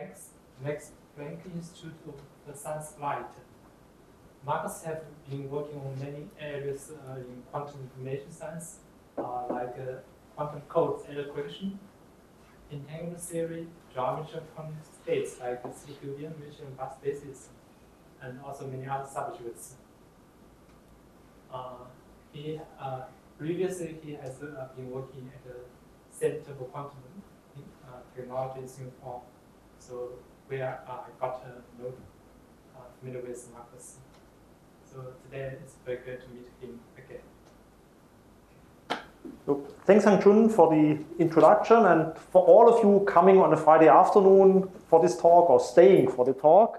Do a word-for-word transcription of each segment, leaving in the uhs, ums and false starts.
Max, Max Planck Institute of the Science Light. Marcus have been working on many areas uh, in quantum information science, uh, like uh, quantum codes allocation, entanglement theory, geometry of quantum states like C Q D emission and bus basis, and also many other subjects. Uh, he uh, previously he has uh, been working at the Center for Quantum uh, Technology in Singapore, so where uh, I got to know uh, familiar with Marcus. So today it's very good to meet him again. So, thanks, Hang-Chun, for the introduction, and for all of you coming on a Friday afternoon for this talk or staying for the talk.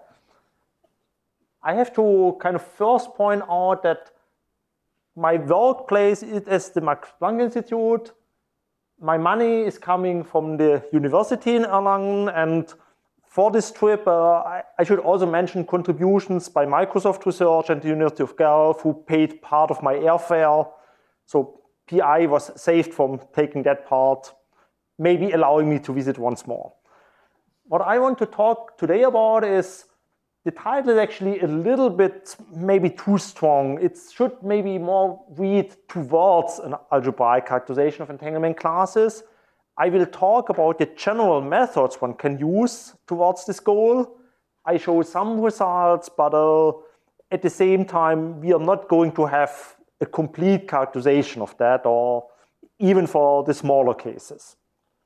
I have to kind of first point out that my workplace is at the Max Planck Institute. My money is coming from the university in Erlangen, and for this trip, uh, I, I should also mention contributions by Microsoft Research and the University of Guelph, who paid part of my airfare. So P I was saved from taking that part, maybe allowing me to visit once more. What I want to talk today about is, the title is actually a little bit maybe too strong. It should maybe more read towards an algebraic characterization of entanglement classes. I will talk about the general methods one can use towards this goal. I show some results, but uh, at the same time, we are not going to have a complete characterization of that, or even for the smaller cases.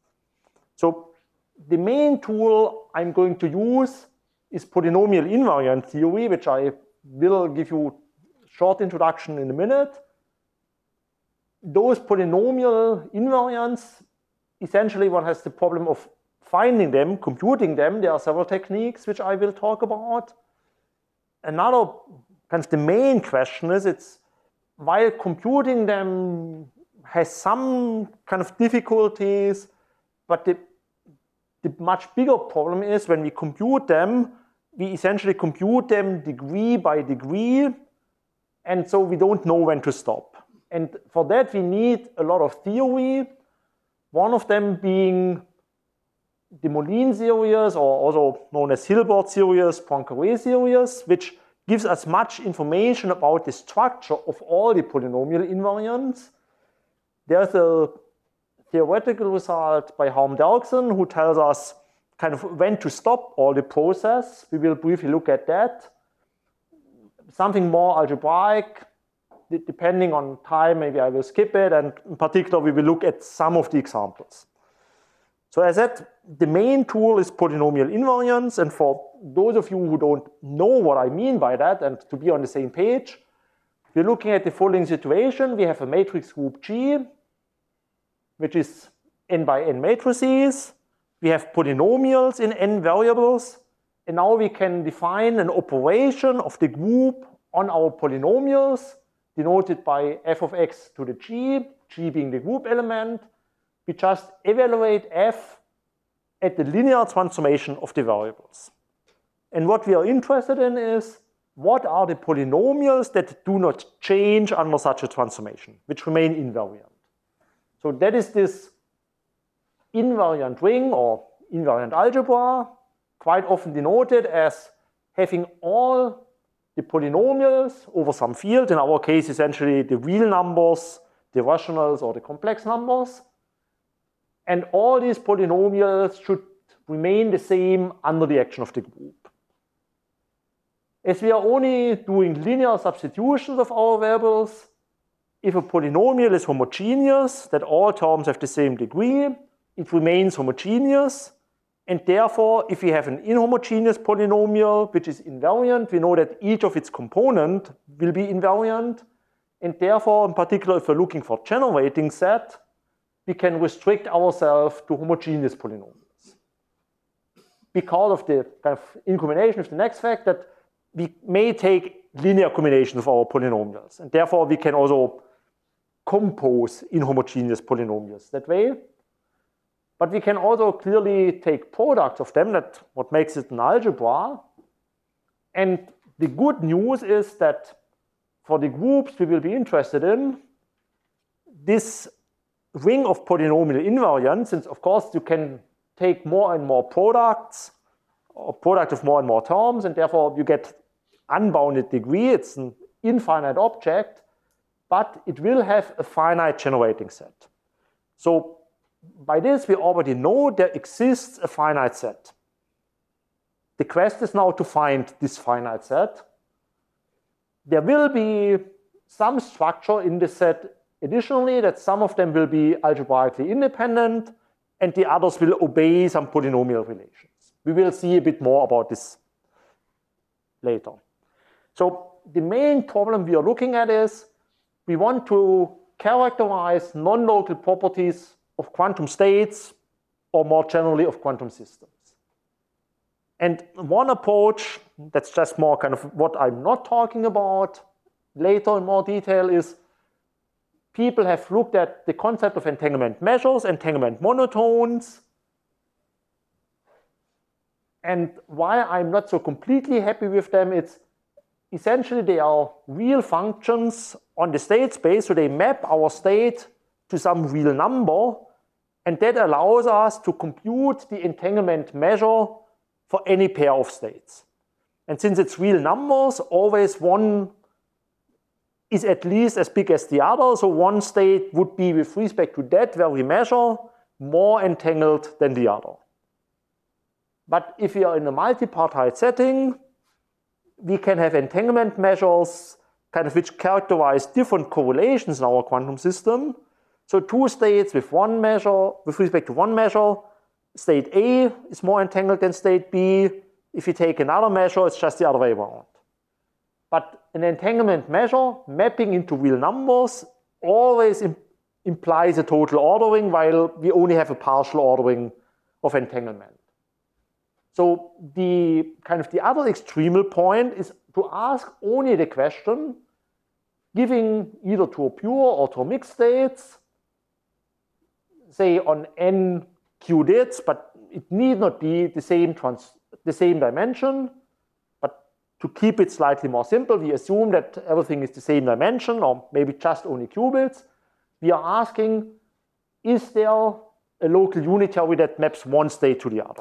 So the main tool I'm going to use is polynomial invariant theory, which I will give you a short introduction in a minute. Those polynomial invariants, essentially one has the problem of finding them, computing them. There are several techniques which I will talk about. Another, kind of the main question is, it's while computing them has some kind of difficulties, but the, the much bigger problem is when we compute them, we essentially compute them degree by degree, and so we don't know when to stop. And for that we need a lot of theory, one of them being the Moline series, or also known as Hilbert series, Poincaré series, which gives us much information about the structure of all the polynomial invariants. There's a theoretical result by Harm Derksen who tells us kind of when to stop all the process. We will briefly look at that. Something more algebraic, depending on time, maybe I will skip it, and in particular we will look at some of the examples. So as I said, the main tool is polynomial invariance, and for those of you who don't know what I mean by that, and to be on the same page, we're looking at the following situation. We have a matrix group G, which is n by n matrices. We have polynomials in n variables, and now we can define an operation of the group on our polynomials, denoted by f of x to the g, g being the group element. We just evaluate f at the linear transformation of the variables. And what we are interested in is, what are the polynomials that do not change under such a transformation, which remain invariant? So that is this invariant ring or invariant algebra, quite often denoted as having all the polynomials over some field, in our case essentially the real numbers, the rationals, or the complex numbers. And all these polynomials should remain the same under the action of the group. As we are only doing linear substitutions of our variables, if a polynomial is homogeneous, that all terms have the same degree, it remains homogeneous. And therefore, if we have an inhomogeneous polynomial which is invariant, we know that each of its components will be invariant. And therefore, in particular, if we're looking for generating set, we can restrict ourselves to homogeneous polynomials. Because of the kind of in combination with the next fact that we may take linear combinations of our polynomials. And therefore, we can also compose inhomogeneous polynomials that way. But we can also clearly take products of them, that's what makes it an algebra. And the good news is that for the groups we will be interested in, this ring of polynomial invariants, since of course you can take more and more products a product of more and more terms, and therefore you get unbounded degree. It's an infinite object, but it will have a finite generating set. So by this, we already know there exists a finite set. The quest is now to find this finite set. There will be some structure in this set additionally, that some of them will be algebraically independent and the others will obey some polynomial relations. We will see a bit more about this later. So the main problem we are looking at is we want to characterize non-local properties of quantum states or more generally of quantum systems. And one approach that's just more kind of what I'm not talking about later in more detail is people have looked at the concept of entanglement measures, entanglement monotones. And why I'm not so completely happy with them, it's essentially they are real functions on the state space, so they map our state to some real number, and that allows us to compute the entanglement measure for any pair of states. And since it's real numbers, always one is at least as big as the other, so one state would be, with respect to that very measure, more entangled than the other. But if we are in a multipartite setting, we can have entanglement measures kind of which characterize different correlations in our quantum system. So two states with one measure, with respect to one measure, state A is more entangled than state B. If you take another measure, it's just the other way around. But an entanglement measure mapping into real numbers always im implies a total ordering, while we only have a partial ordering of entanglement. So the kind of the other extremal point is to ask only the question, giving either to a pure or to a mixed states, say on n qubits, but it need not be the same trans the same dimension. But to keep it slightly more simple, we assume that everything is the same dimension, or maybe just only qubits. We are asking, is there a local unitary that maps one state to the other?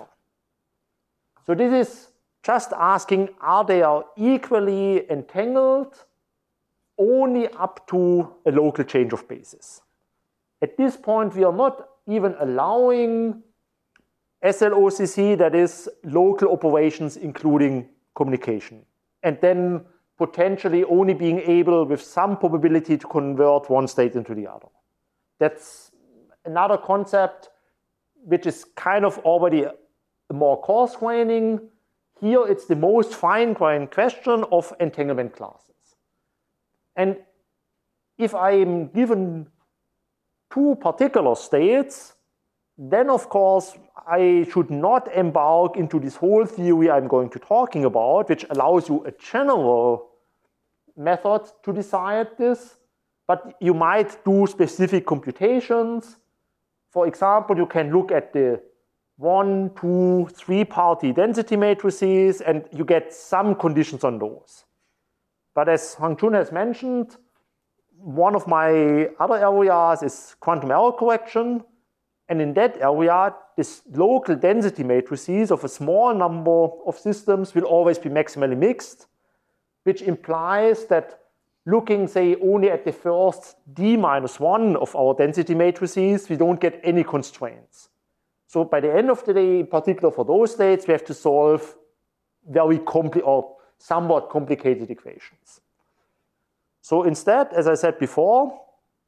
So this is just asking, are they equally entangled only up to a local change of basis? At this point, we are not even allowing S L O C C, that is local operations including communication, and then potentially only being able with some probability to convert one state into the other. That's another concept which is kind of already more coarse-graining. Here it's the most fine-grained question of entanglement classes. And if I'm given two particular states, then of course I should not embark into this whole theory I'm going to talking about, which allows you a general method to decide this, but you might do specific computations. For example, you can look at the one, two, three-party density matrices, and you get some conditions on those. But as Hangchun has mentioned, one of my other areas is quantum error correction. And in that area, this local density matrices of a small number of systems will always be maximally mixed, which implies that looking, say, only at the first d minus one of our density matrices, we don't get any constraints. So by the end of the day, in particular for those states, we have to solve very compli or somewhat complicated equations. So instead, as I said before,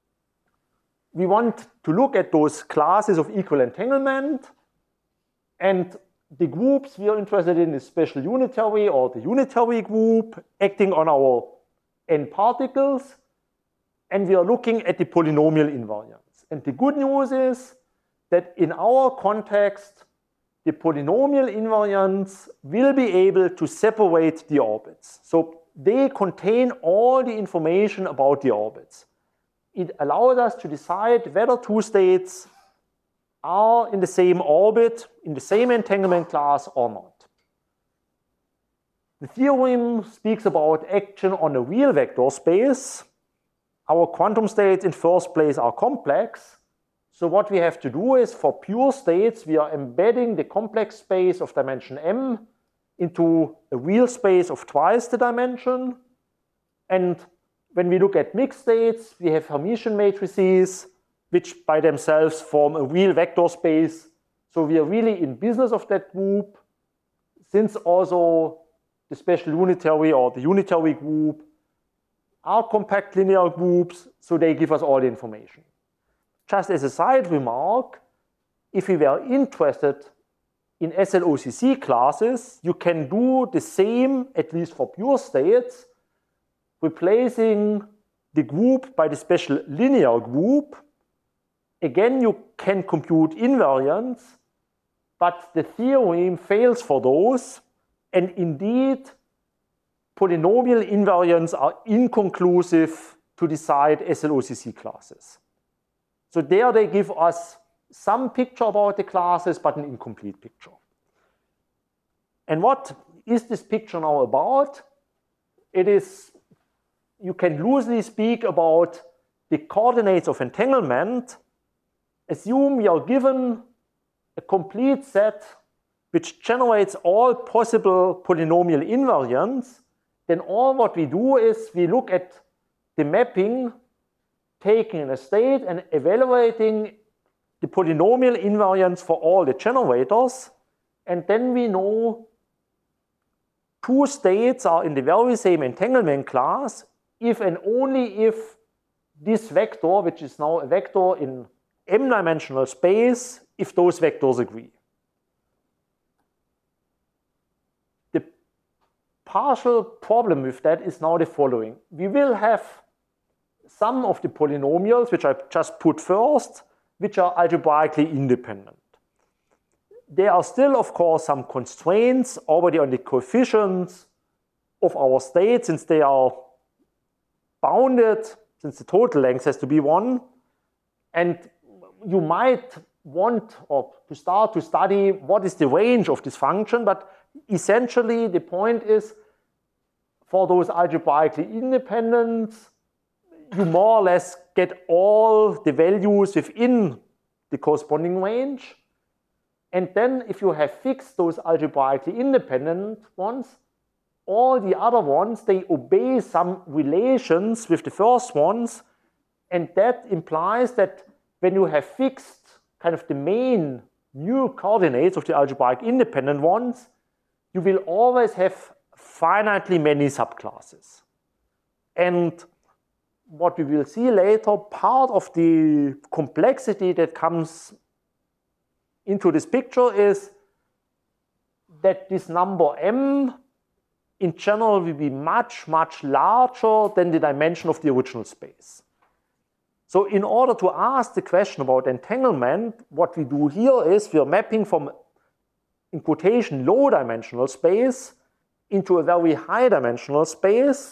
we want to look at those classes of equal entanglement, and the groups we are interested in is special unitary or the unitary group acting on our n particles, and we are looking at the polynomial invariance. And the good news is that in our context, the polynomial invariants will be able to separate the orbits. So they contain all the information about the orbits. It allows us to decide whether two states are in the same orbit, in the same entanglement class or not. The theorem speaks about action on a real vector space. Our quantum states in first place are complex, So what we have to do is, for pure states, we are embedding the complex space of dimension m into a real space of twice the dimension. And when we look at mixed states, we have Hermitian matrices, which by themselves form a real vector space. So we are really in business of that group, since also the special unitary or the unitary group are compact linear groups, so they give us all the information. Just as a side remark, if we were interested in S L O C C classes, you can do the same, at least for pure states, replacing the group by the special linear group. Again, you can compute invariants, but the theorem fails for those, and indeed, polynomial invariants are inconclusive to decide S L O C C classes. So there they give us some picture about the classes, but an incomplete picture. And what is this picture now about? It is, you can loosely speak about the coordinates of entanglement. Assume we are given a complete set which generates all possible polynomial invariants. Then all what we do is we look at the mapping taking a state and evaluating the polynomial invariants for all the generators. And then we know two states are in the very same entanglement class if and only if this vector, which is now a vector in m-dimensional space, if those vectors agree. The partial problem with that is now the following. We will have some of the polynomials, which I just put first, which are algebraically independent. There are still, of course, some constraints already on the coefficients of our state, since they are bounded, since the total length has to be one. And you might want or to start to study what is the range of this function, but essentially the point is, for those algebraically independent, you more or less get all the values within the corresponding range. And then if you have fixed those algebraically independent ones, all the other ones, they obey some relations with the first ones. And that implies that when you have fixed kind of the main new coordinates of the algebraic independent ones, you will always have finitely many subclasses. And what we will see later, part of the complexity that comes into this picture is that this number m in general will be much, much larger than the dimension of the original space. So in order to ask the question about entanglement, what we do here is we are mapping from, in quotation, low dimensional space into a very high dimensional space.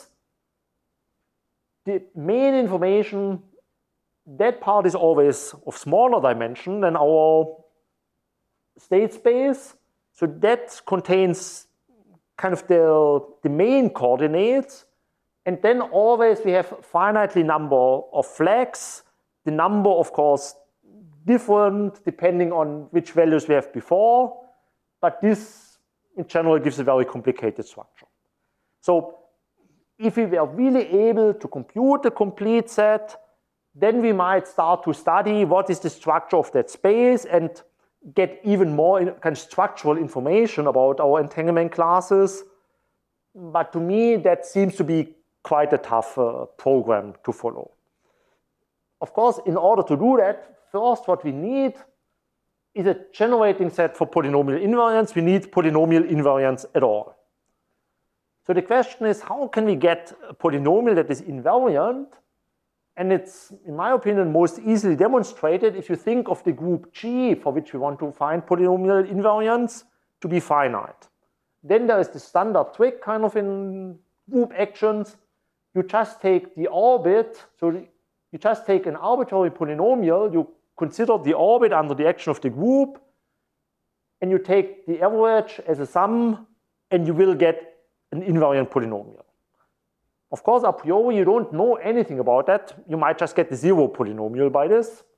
The main information, that part is always of smaller dimension than our state space. So that contains kind of the, the main coordinates. And then always we have finitely number of flags. The number, of course, different depending on which values we have before. But this, in general, gives a very complicated structure. So if we were really able to compute the complete set, then we might start to study what is the structure of that space and get even more kind of structural information about our entanglement classes. But to me, that seems to be quite a tough uh, program to follow. Of course, in order to do that, first what we need is a generating set for polynomial invariants. We need polynomial invariants at all. So the question is, how can we get a polynomial that is invariant? And it's, in my opinion, most easily demonstrated if you think of the group G for which we want to find polynomial invariants to be finite. Then there is the standard trick kind of in group actions. You just take the orbit, so you just take an arbitrary polynomial, you consider the orbit under the action of the group, and you take the average as a sum, and you will get an invariant polynomial. Of course, a priori, you don't know anything about that. You might just get the zero polynomial by this.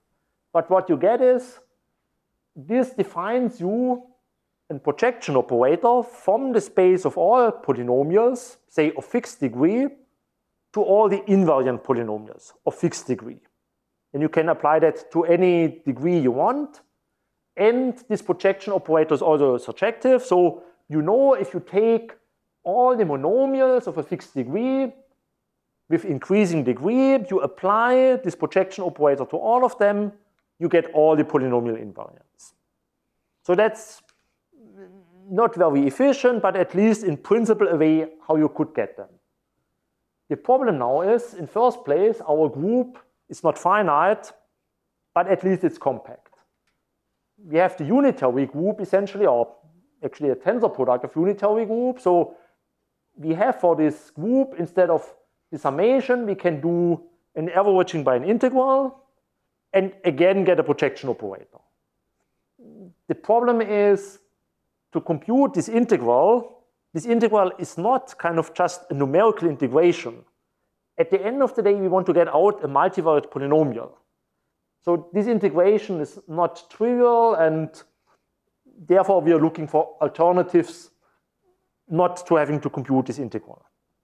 But what you get is, this defines you a projection operator from the space of all polynomials, say of fixed degree, to all the invariant polynomials of fixed degree. And you can apply that to any degree you want. And this projection operator is also surjective. So you know if you take all the monomials of a fixed degree with increasing degree, you apply this projection operator to all of them, you get all the polynomial invariants. So that's not very efficient, but at least in principle a way how you could get them. The problem now is, in first place, our group is not finite, but at least it's compact. We have the unitary group essentially, or actually a tensor product of unitary group. So we have for this group, instead of the summation, we can do an averaging by an integral and again get a projection operator. The problem is to compute this integral. This integral is not kind of just a numerical integration. At the end of the day, we want to get out a multivariate polynomial. So this integration is not trivial, and therefore we are looking for alternatives not to having to compute this integral.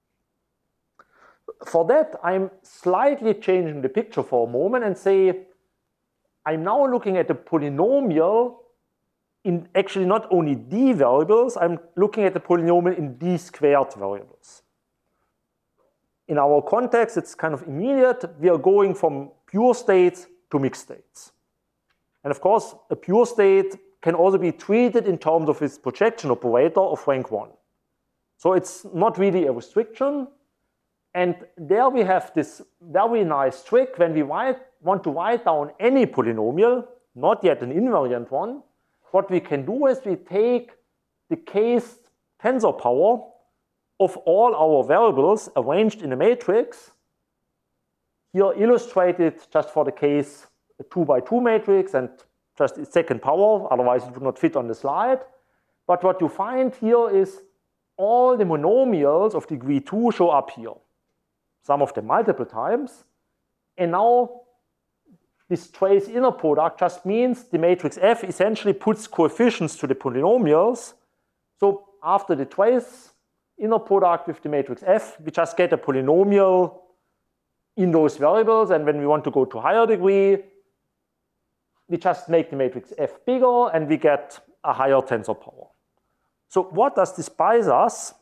For that, I'm slightly changing the picture for a moment and say, I'm now looking at the polynomial in actually not only d variables, I'm looking at the polynomial in d squared variables. In our context, it's kind of immediate. We are going from pure states to mixed states. And of course, a pure state can also be treated in terms of its projection operator of rank one. So it's not really a restriction. And there we have this very nice trick. When we write, want to write down any polynomial, not yet an invariant one, what we can do is we take the case tensor power of all our variables arranged in a matrix, here illustrated just for the case a two by two matrix and just its second power, otherwise it would not fit on the slide. But what you find here is all the monomials of degree two show up here, some of them multiple times. And now this trace inner product just means the matrix F essentially puts coefficients to the polynomials. So after the trace inner product with the matrix F, we just get a polynomial in those variables. And when we want to go to higher degree, we just make the matrix F bigger and we get a higher tensor power. So what does this buy us?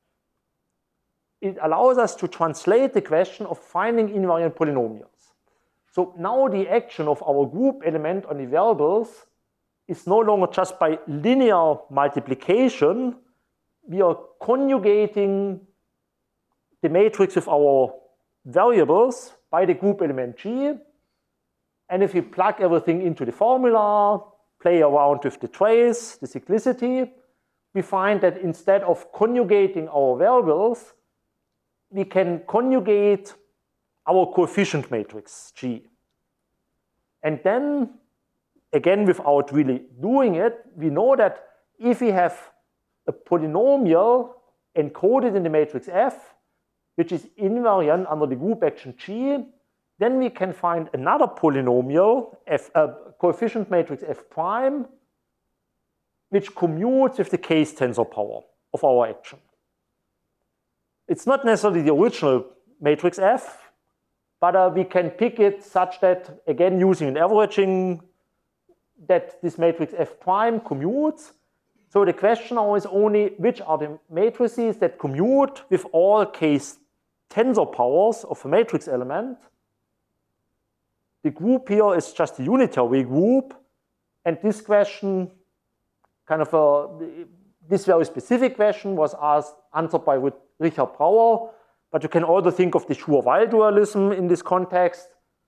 It allows us to translate the question of finding invariant polynomials. So now the action of our group element on the variables is no longer just by linear multiplication. We are conjugating the matrix with our variables by the group element G. And if we plug everything into the formula, play around with the trace, the cyclicity, we find that instead of conjugating our variables, we can conjugate our coefficient matrix G. And then, again, without really doing it, we know that if we have a polynomial encoded in the matrix F, which is invariant under the group action G, then we can find another polynomial, F, uh, coefficient matrix F prime, which commutes with the case tensor power of our action. It's not necessarily the original matrix F, but uh, we can pick it such that, again, using an averaging, that this matrix F prime commutes. So the question now is only which are the matrices that commute with all case tensor powers of a matrix element. The group here is just a unitary group, and this question, kind of a, this very specific question was asked, answered by Richard Brauer, but you can also think of the Schur-Weyl dualism in this context.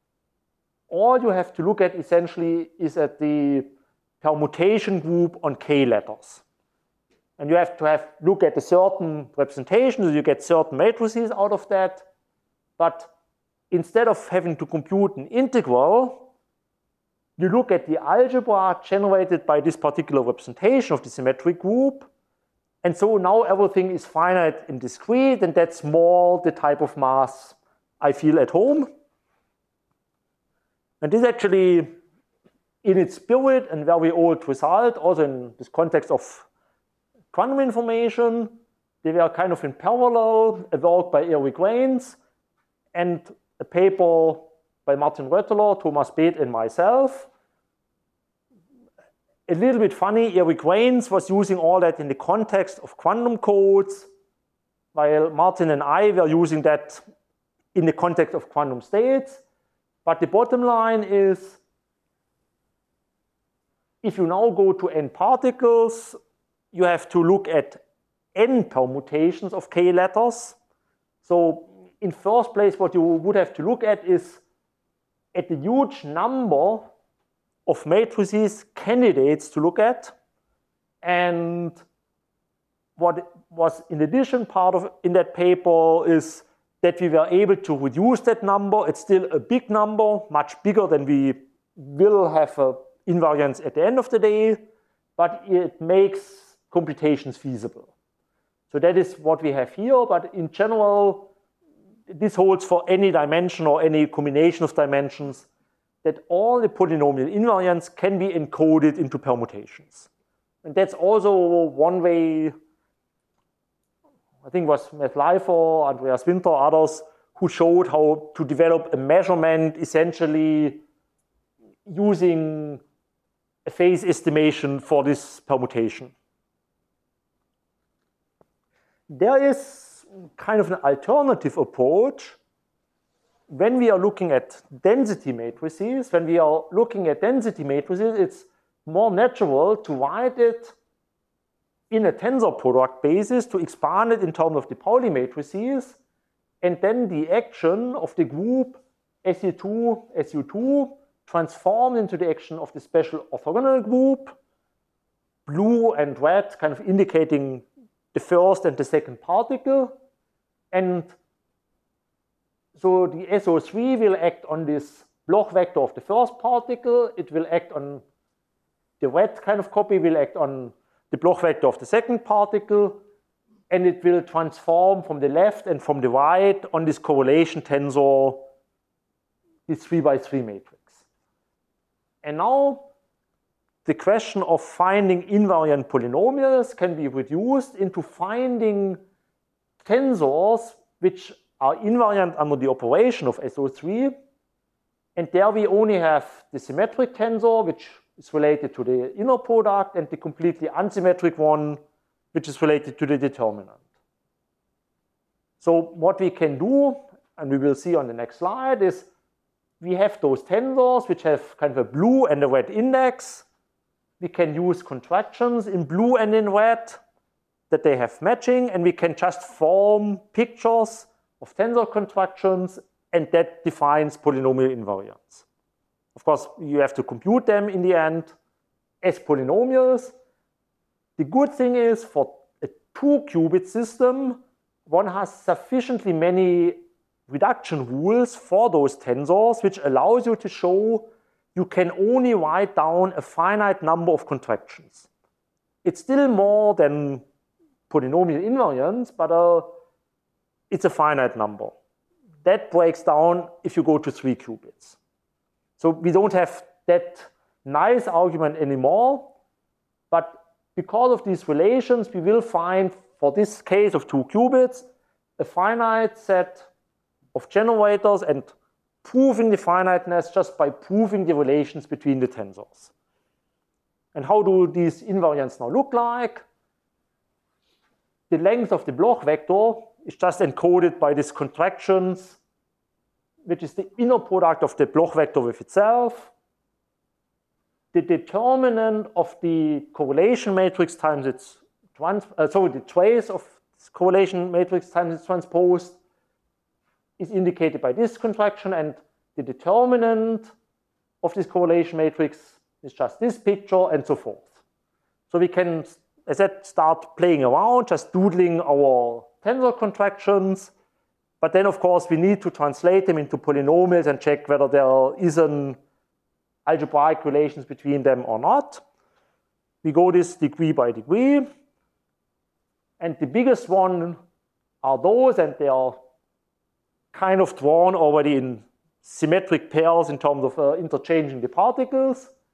All you have to look at essentially is at the permutation group on K letters. And you have to have look at a certain representation, so you get certain matrices out of that. But instead of having to compute an integral, you look at the algebra generated by this particular representation of the symmetric group. And so now everything is finite and discrete, and that's more the type of math I feel at home. And this actually in its spirit and very old result, also in this context of quantum information. They were kind of in parallel, a work by Eric Rains and a paper by Martin Rötteler, Thomas Beeth, and myself. A little bit funny, Eric Rains was using all that in the context of quantum codes, while Martin and I were using that in the context of quantum states. But the bottom line is, if you now go to n particles, you have to look at n permutations of k letters. So in first place, what you would have to look at is at the huge number of matrices candidates to look at. And what was in addition part of in that paper is that we were able to reduce that number. It's still a big number, much bigger than we will have a invariance at the end of the day, but it makes computations feasible. So that is what we have here, but in general, this holds for any dimension or any combination of dimensions, that all the polynomial invariants can be encoded into permutations. And that's also one way, I think it was Matt Leifer, Andreas Winter, others, who showed how to develop a measurement essentially using a phase estimation for this permutation. There is kind of an alternative approach when we are looking at density matrices. When we are looking at density matrices, it's more natural to write it in a tensor product basis, to expand it in terms of de Pauli matrices, and then the action of the group S U two, S U two transformed into the action of the special orthogonal group, blue and red kind of indicating the first and the second particle. And so the S O three will act on this Bloch vector of the first particle. It will act on the red kind of copy, will act on the Bloch vector of the second particle, and it will transform from the left and from the right on this correlation tensor, this three by three matrix. And now the question of finding invariant polynomials can be reduced into finding tensors which are invariant under the operation of S O three. And there we only have the symmetric tensor, which is related to the inner product, and the completely unsymmetric one, which is related to the determinant. So what we can do, and we will see on the next slide, is we have those tensors which have kind of a blue and a red index. We can use contractions in blue and in red that they have matching, and we can just form pictures of tensor contractions, and that defines polynomial invariants. Of course, you have to compute them in the end as polynomials. The good thing is, for a two-qubit system, one has sufficiently many reduction rules for those tensors, which allows you to show you can only write down a finite number of contractions. It's still more than polynomial invariants, but uh, it's a finite number. That breaks down if you go to three qubits. So we don't have that nice argument anymore, but because of these relations, we will find, for this case of two qubits, a finite set of generators, and proving the finiteness just by proving the relations between the tensors. And how do these invariants now look like? The length of the Bloch vector is just encoded by these contractions, which is the inner product of the Bloch vector with itself. The determinant of the correlation matrix times its trans uh, sorry, the trace of this correlation matrix times its transposed is indicated by this contraction, and the determinant of this correlation matrix is just this picture, and so forth. So we can, as I said, start playing around, just doodling our tensor contractions. But then, of course, we need to translate them into polynomials and check whether there is an algebraic relations between them or not. We go this degree by degree. And the biggest one are those, and they are kind of drawn already in symmetric pairs in terms of uh, interchanging the particles.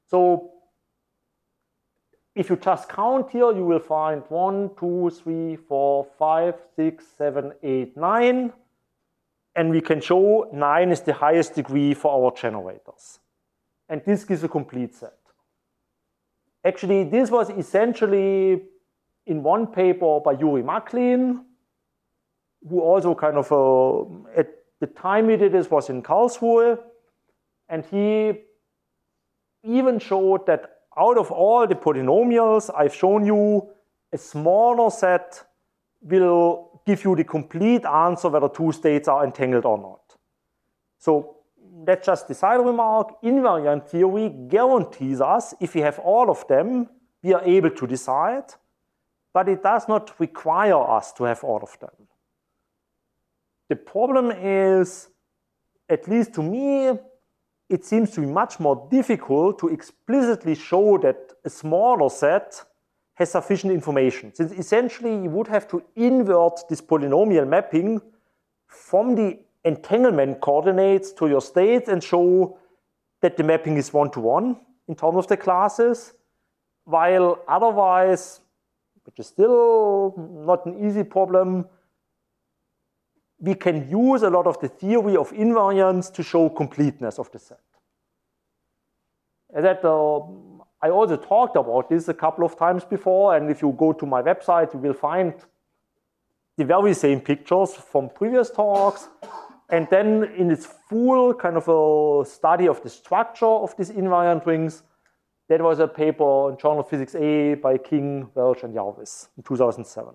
So if you just count here, you will find one, two, three, four, five, six, seven, eight, nine. And we can show nine is the highest degree for our generators. And this gives a complete set. Actually, this was essentially in one paper by Yuri Maklin, who also kind of, uh, at the time he did this was in Karlsruhe. And he even showed that out of all the polynomials I've shown you, a smaller set will give you the complete answer whether two states are entangled or not. So that's just the side remark. Invariant theory guarantees us, if we have all of them, we are able to decide, but it does not require us to have all of them. The problem is, at least to me, it seems to be much more difficult to explicitly show that a smaller set has sufficient information, since essentially you would have to invert this polynomial mapping from the entanglement coordinates to your states and show that the mapping is one-to-one in terms of the classes, while otherwise, which is still not an easy problem, we can use a lot of the theory of invariance to show completeness of the set. And that, uh, I also talked about this a couple of times before, and if you go to my website, you will find the very same pictures from previous talks. And then in its full kind of a study of the structure of these invariant rings, that was a paper in Journal of Physics A by King, Welch, and Jarvis in two thousand seven.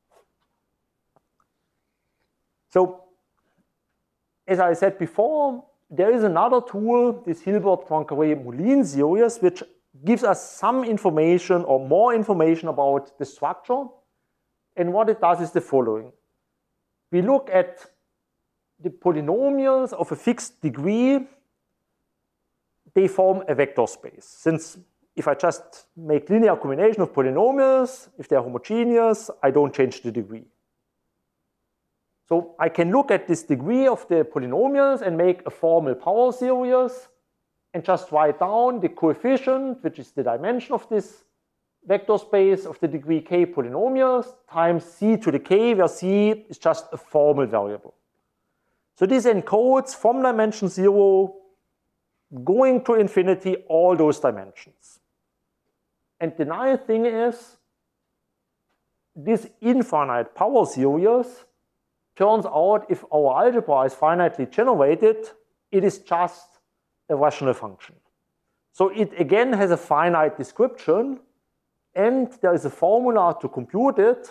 So, as I said before, there is another tool, this Hilbert-Poincaré-Moulin series, which gives us some information or more information about the structure. And what it does is the following. We look at the polynomials of a fixed degree. They form a vector space. Since if I just make linear combination of polynomials, if they're homogeneous, I don't change the degree. So I can look at this degree of the polynomials and make a formal power series and just write down the coefficient, which is the dimension of this vector space of the degree k polynomials, times c to the k, where c is just a formal variable. So this encodes from dimension zero going to infinity all those dimensions. And the nice thing is, this infinite power series turns out, if our algebra is finitely generated, it is just a rational function. So it again has a finite description, and there is a formula to compute it.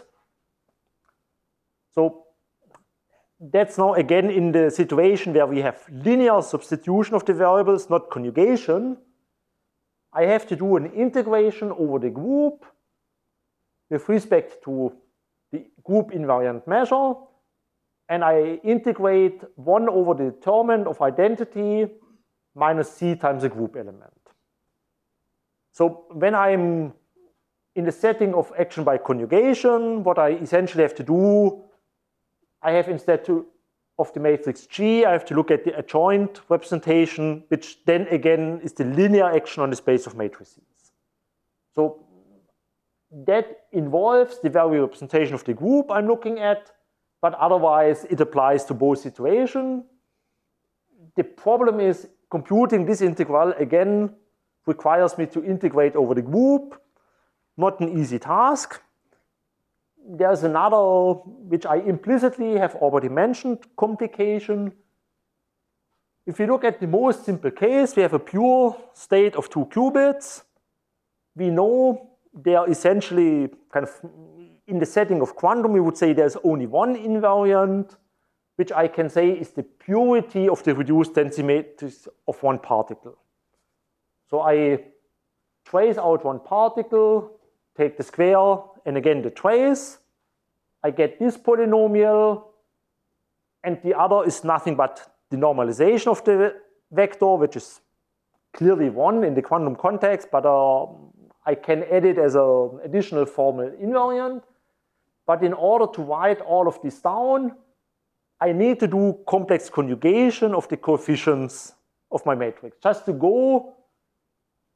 So that's now again in the situation where we have linear substitution of the variables, not conjugation. I have to do an integration over the group with respect to the group invariant measure. And I integrate one over the determinant of identity minus c times a group element. So when I'm in the setting of action by conjugation, what I essentially have to do, I have instead to, of the matrix G, I have to look at the adjoint representation, which then again is the linear action on the space of matrices. So that involves the very representation of the group I'm looking at, but otherwise it applies to both situations. The problem is computing this integral again requires me to integrate over the group. Not an easy task. There's another, which I implicitly have already mentioned, complication. If you look at the most simple case, we have a pure state of two qubits. We know they are essentially kind of, in the setting of quantum, we would say there's only one invariant, which I can say is the purity of the reduced density matrix of one particle. So I trace out one particle, take the square, and again the trace. I get this polynomial, and the other is nothing but the normalization of the vector, which is clearly one in the quantum context, but uh, I can add it as an additional formal invariant. But in order to write all of this down, I need to do complex conjugation of the coefficients of my matrix, just to go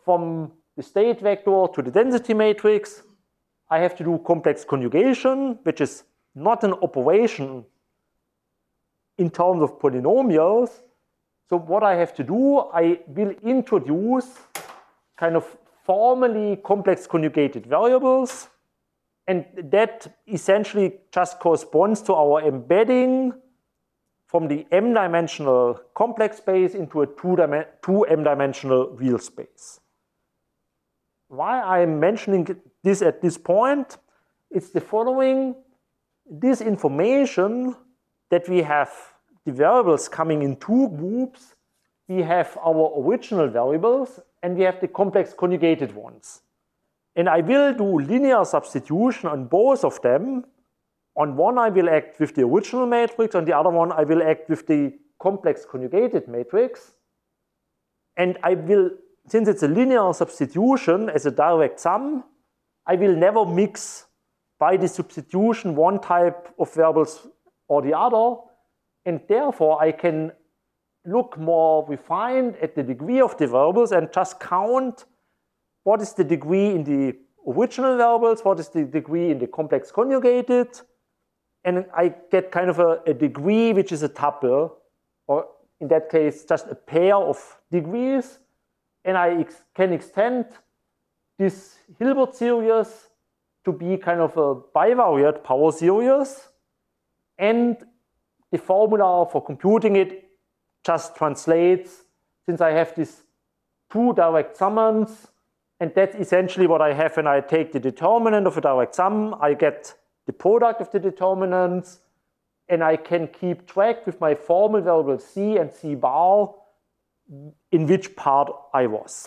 from the state vector to the density matrix, I have to do complex conjugation, which is not an operation in terms of polynomials. So what I have to do, I will introduce kind of formally complex conjugated variables, and that essentially just corresponds to our embedding from the m-dimensional complex space into a two m-dimensional real space. Why I'm mentioning this at this point, it's the following. This information that we have the variables coming in two groups, we have our original variables and we have the complex conjugated ones. And I will do linear substitution on both of them. On one I will act with the original matrix, on the other one I will act with the complex conjugated matrix. And I will, since it's a linear substitution as a direct sum, I will never mix by the substitution one type of variables or the other, and therefore I can look more refined at the degree of the variables and just count what is the degree in the original variables, what is the degree in the complex conjugated, and I get kind of a, a degree which is a tuple, or in that case just a pair of degrees, and I ex can extend this Hilbert series to be kind of a bivariate power series, and the formula for computing it just translates, since I have these two direct summands, and that's essentially what I have when I take the determinant of a direct sum. I get the product of the determinants, and I can keep track with my formal variable c and c bar in which part I was.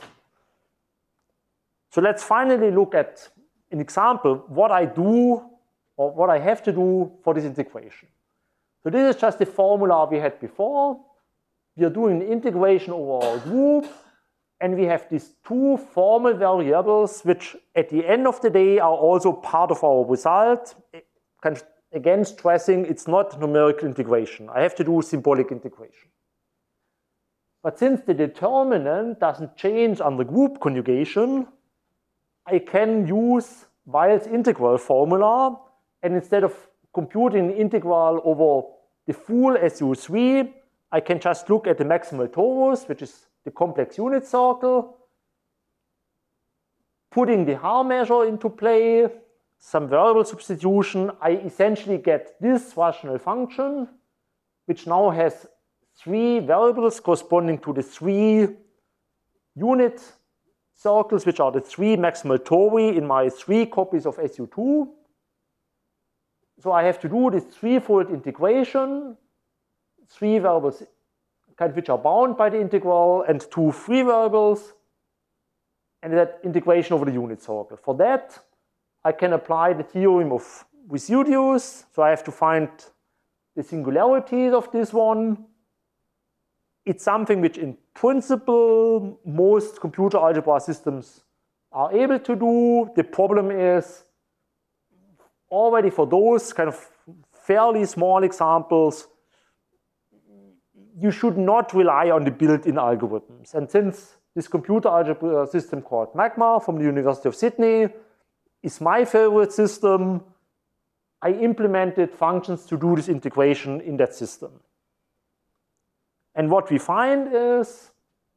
So let's finally look at an example, what I do or what I have to do for this integration. So this is just the formula we had before. We are doing an integration over our group, and we have these two formal variables which at the end of the day are also part of our result. Again, stressing it's not numerical integration. I have to do symbolic integration. But since the determinant doesn't change under group conjugation, I can use Weil's integral formula, and instead of computing the integral over the full S U three, I can just look at the maximal torus, which is the complex unit circle, putting the Haar measure into play, some variable substitution. I essentially get this rational function, which now has three variables corresponding to the three unit circles, which are the three maximal tori in my three copies of S U two. So I have to do this threefold integration, three variables kind of which are bound by the integral, and two free variables, and that integration over the unit circle. For that, I can apply the theorem of residues. So I have to find the singularities of this one. It's something which in principle most computer algebra systems are able to do. The problem is already for those kind of fairly small examples, you should not rely on the built-in algorithms. And since this computer algebra system called Magma from the University of Sydney is my favorite system, I implemented functions to do this integration in that system. And what we find is,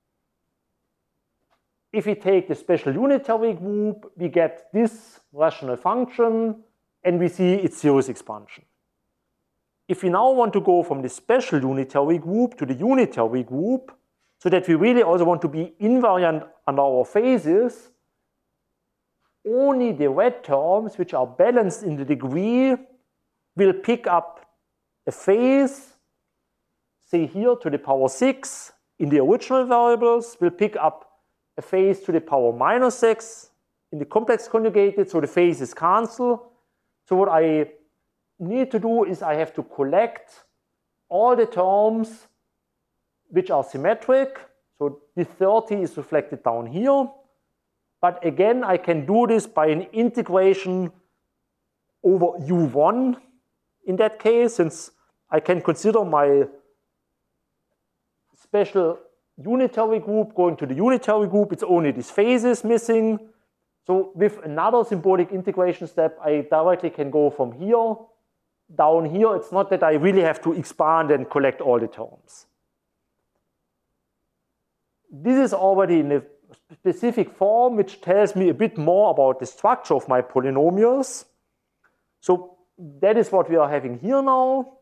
if we take the special unitary group, we get this rational function, and we see its series expansion. If we now want to go from the special unitary group to the unitary group, so that we really also want to be invariant under our phases, only the red terms, which are balanced in the degree, will pick up a phase, say here to the power six in the original variables, will pick up a phase to the power minus six in the complex conjugated, so the phases cancel. So what I need to do is I have to collect all the terms which are symmetric. So the thirty is reflected down here. But again, I can do this by an integration over U one in that case, since I can consider my special unitary group going to the unitary group, it's only these phases missing. So with another symbolic integration step, I directly can go from here down here. It's not that I really have to expand and collect all the terms. This is already in a specific form, which tells me a bit more about the structure of my polynomials. So that is what we are having here now.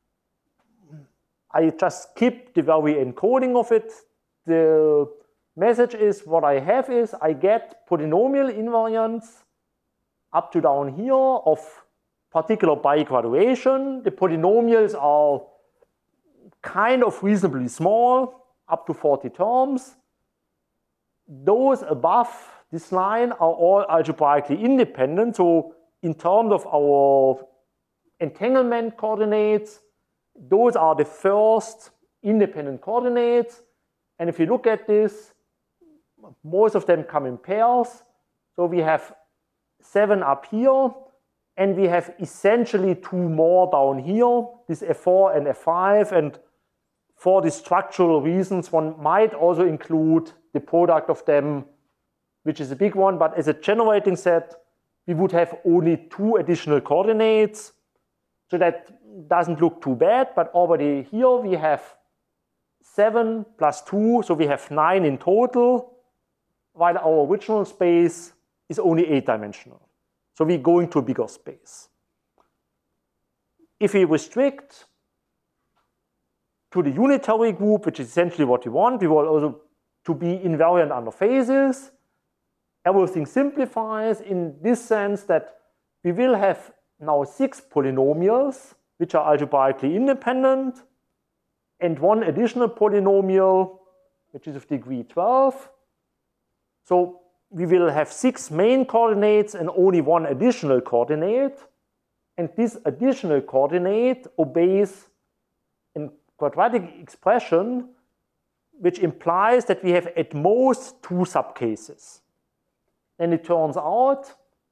I just skip the very encoding of it. The message is what I have is I get polynomial invariants up to down here of particular bigraduation. The polynomials are kind of reasonably small, up to forty terms. Those above this line are all algebraically independent. So in terms of our entanglement coordinates, those are the first independent coordinates. And if you look at this, most of them come in pairs. So we have seven up here, and we have essentially two more down here, this F four and F five. And for the structural reasons, one might also include the product of them, which is a big one. But as a generating set, we would have only two additional coordinates. So that doesn't look too bad. But already here we have seven plus two, so we have nine in total, while our original space is only eight-dimensional. So we're going to a bigger space. If we restrict to the unitary group, which is essentially what we want, we want also to be invariant under phases. Everything simplifies in this sense that we will have now six polynomials, which are algebraically independent, and one additional polynomial, which is of degree twelve. So we will have six main coordinates and only one additional coordinate. And this additional coordinate obeys a quadratic expression, which implies that we have at most two subcases. And it turns out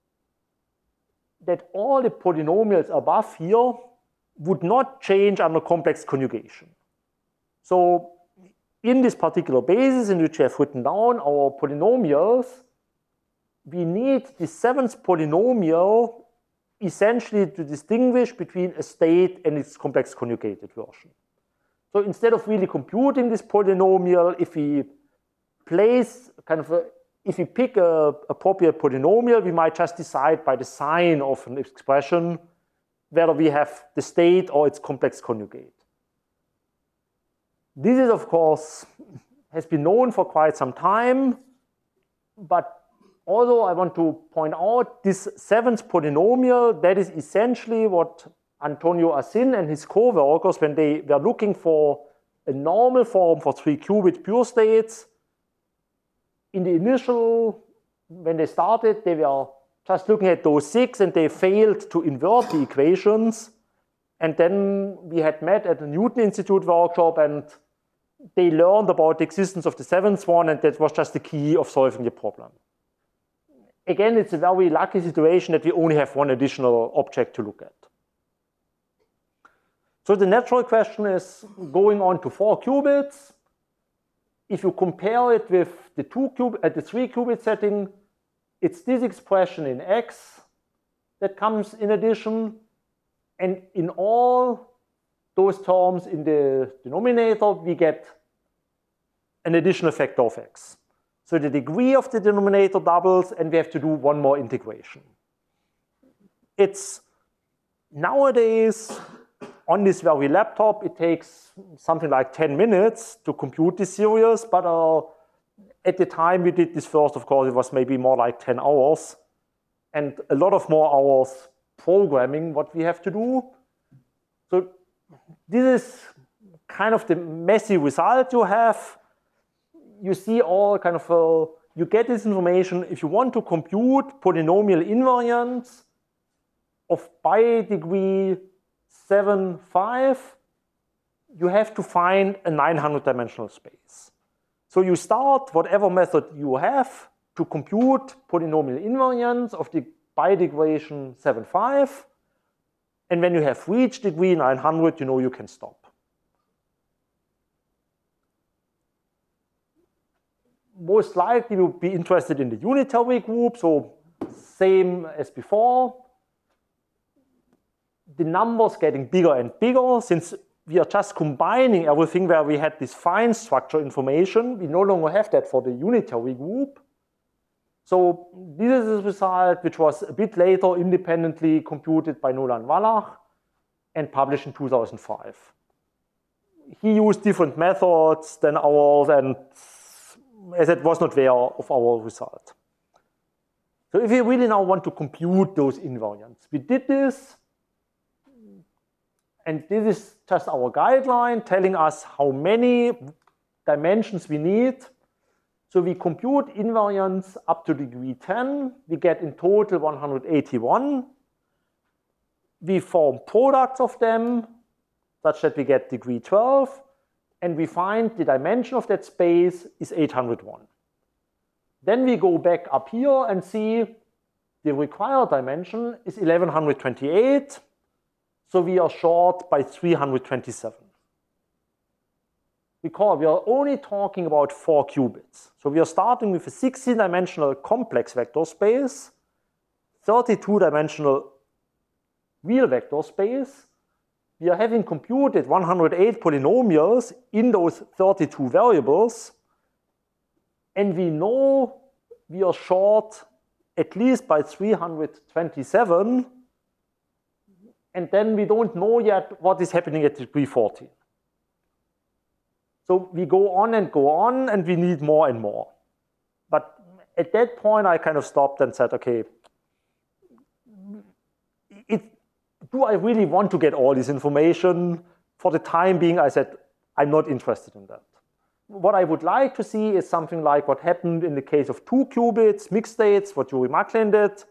that all the polynomials above here would not change under complex conjugation. So in this particular basis in which we have written down our polynomials, we need the seventh polynomial essentially to distinguish between a state and its complex conjugated version. So instead of really computing this polynomial, if we place kind of a, if we pick a appropriate polynomial, we might just decide by the sign of an expression whether we have the state or its complex conjugate. This is, of course, has been known for quite some time, but also I want to point out this seventh polynomial, that is essentially what Antonio Assin and his co-workers, when they were looking for a normal form for three qubit pure states, in the initial, when they started, they were just looking at those six and they failed to invert the equations. And then we had met at the Newton Institute workshop and they learned about the existence of the seventh one, and that was just the key of solving the problem. Again, it's a very lucky situation that we only have one additional object to look at. So the natural question is going on to four qubits. If you compare it with the two qubit at the three qubit setting, it's this expression in X that comes in addition. And in all those terms in the denominator, we get an additional factor of X. So the degree of the denominator doubles, and we have to do one more integration. It's nowadays, on this very laptop, it takes something like ten minutes to compute this series, but uh, at the time we did this first, of course, it was maybe more like ten hours, and a lot of more hours programming what we have to do. So this is kind of the messy result you have. You see all kind of, uh, you get this information. If you want to compute polynomial invariants of pi degree seven, five, you have to find a nine hundred dimensional space. So you start whatever method you have to compute polynomial invariants of the pi equation seven, five. And when you have reached degree nine hundred, you know you can stop. most likely we'll be interested in the unitary group, so same as before. The numbers getting bigger and bigger since we are just combining everything where we had this fine structure information. We no longer have that for the unitary group. So this is the result which was a bit later independently computed by Nolan Wallach and published in two thousand five. He used different methods than ours, and as it was not aware of our result. So if we really now want to compute those invariants, we did this, and this is just our guideline telling us how many dimensions we need. So we compute invariants up to degree ten. We get in total one hundred eighty-one. We form products of them such that we get degree twelve. And we find the dimension of that space is eight hundred one. Then we go back up here and see the required dimension is eleven twenty-eight. So we are short by three hundred twenty-seven. Recall, we are only talking about four qubits. So we are starting with a sixteen dimensional complex vector space, thirty-two dimensional real vector space. We are having computed one hundred eight polynomials in those thirty-two variables. And we know we are short at least by three hundred twenty-seven. And then we don't know yet what is happening at degree fourteen. So we go on and go on, and we need more and more. But at that point, I kind of stopped and said, okay, it, do I really want to get all this information? For the time being, I said, I'm not interested in that. What I would like to see is something like what happened in the case of two qubits, mixed states, what Yuri Macklin did.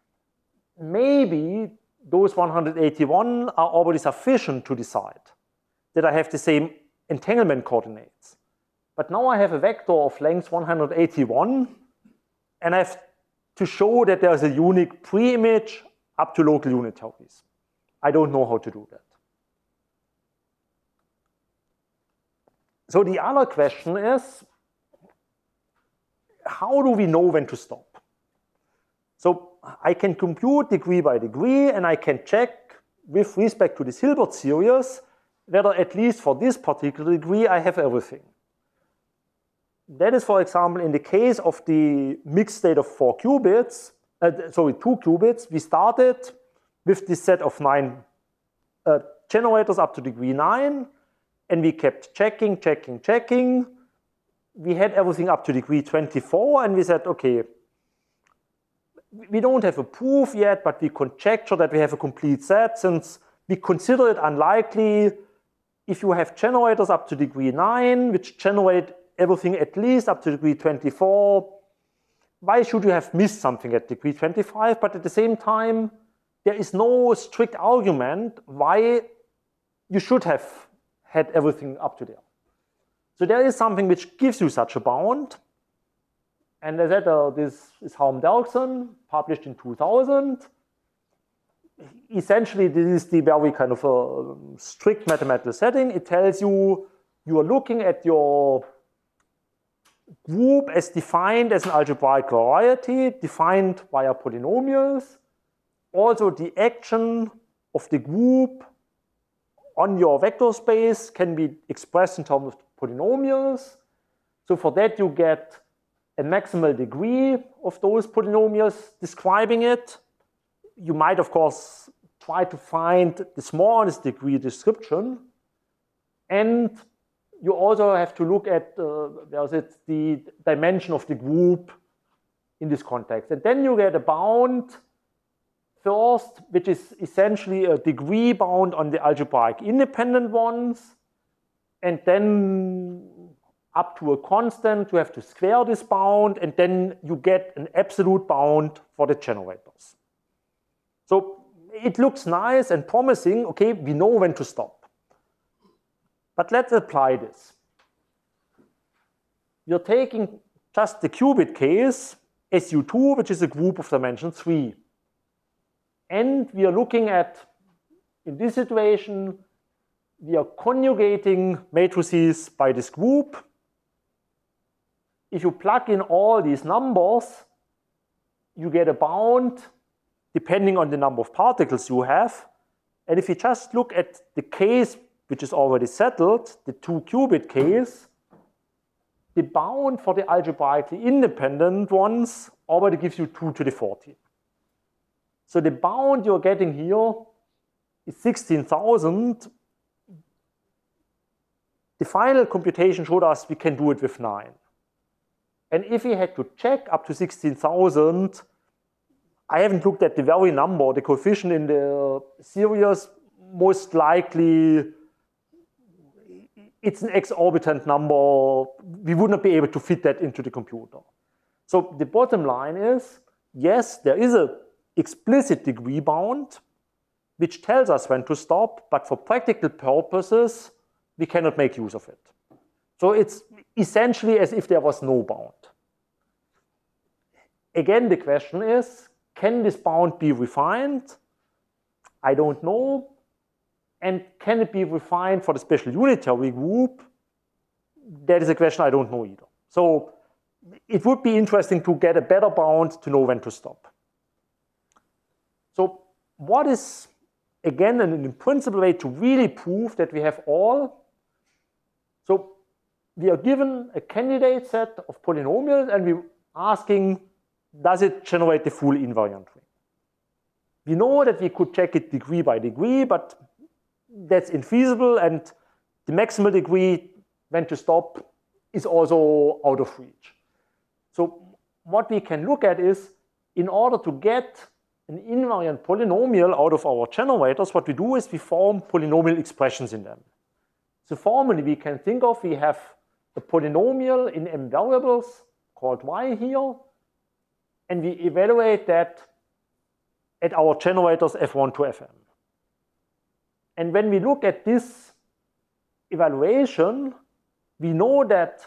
Maybe those one hundred eighty-one are already sufficient to decide that I have the same entanglement coordinates. But now I have a vector of length one hundred eighty-one, and I have to show that there's a unique pre-image up to local unitaries. I don't know how to do that. So the other question is, how do we know when to stop? So I can compute degree by degree, and I can check with respect to this Hilbert series whether at least for this particular degree I have everything. That is, for example, in the case of the mixed state of four qubits, uh, sorry, two qubits, we started with this set of nine uh, generators up to degree nine, and we kept checking, checking, checking. We had everything up to degree twenty-four, and we said, okay, we don't have a proof yet, but we conjecture that we have a complete set, since we consider it unlikely if you have generators up to degree nine, which generate everything at least up to degree twenty-four. Why should you have missed something at degree twenty-five? But at the same time, there is no strict argument why you should have had everything up to there. So there is something which gives you such a bound. And as I said, uh, this is Harm Derksen, published in two thousand. Essentially, this is the very kind of a strict mathematical setting. It tells you you are looking at your group as defined as an algebraic variety, defined via polynomials. Also, the action of the group on your vector space can be expressed in terms of polynomials. So for that, you get a maximal degree of those polynomials describing it. You might, of course, try to find the smallest degree description. And you also have to look at uh, there's it, the dimension of the group in this context. And then you get a bound first, which is essentially a degree bound on the algebraic independent ones. And then up to a constant, you have to square this bound, and then you get an absolute bound for the generators. So it looks nice and promising. Okay, we know when to stop. But let's apply this. You're taking just the qubit case, S U two, which is a group of dimension three. And we are looking at, in this situation, we are conjugating matrices by this group. if you plug in all these numbers, you get a bound depending on the number of particles you have. And if you just look at the case which is already settled, the two qubit case, the bound for the algebraically independent ones already gives you two to the fourteen. So the bound you're getting here is sixteen thousand. The final computation showed us we can do it with nine. And if we had to check up to sixteen thousand, I haven't looked at the very number, the coefficient in the series, most likely it's an exorbitant number. We would not be able to fit that into the computer. So the bottom line is, yes, there is an explicit degree bound, which tells us when to stop, but for practical purposes, we cannot make use of it. So it's essentially as if there was no bound. Again, the question is, can this bound be refined? I don't know. And can it be refined for the special unitary group? That is a question I don't know either. So it would be interesting to get a better bound to know when to stop. So what is, again, an in principle way to really prove that we have all? So we are given a candidate set of polynomials and we're asking, does it generate the full invariant ring? We know that we could check it degree by degree, but that's infeasible, and the maximal degree when to stop is also out of reach. So what we can look at is, in order to get an invariant polynomial out of our generators, what we do is we form polynomial expressions in them. So formally we can think of, we have a polynomial in m variables called y here, and we evaluate that at our generators f one to fm. And when we look at this evaluation, we know that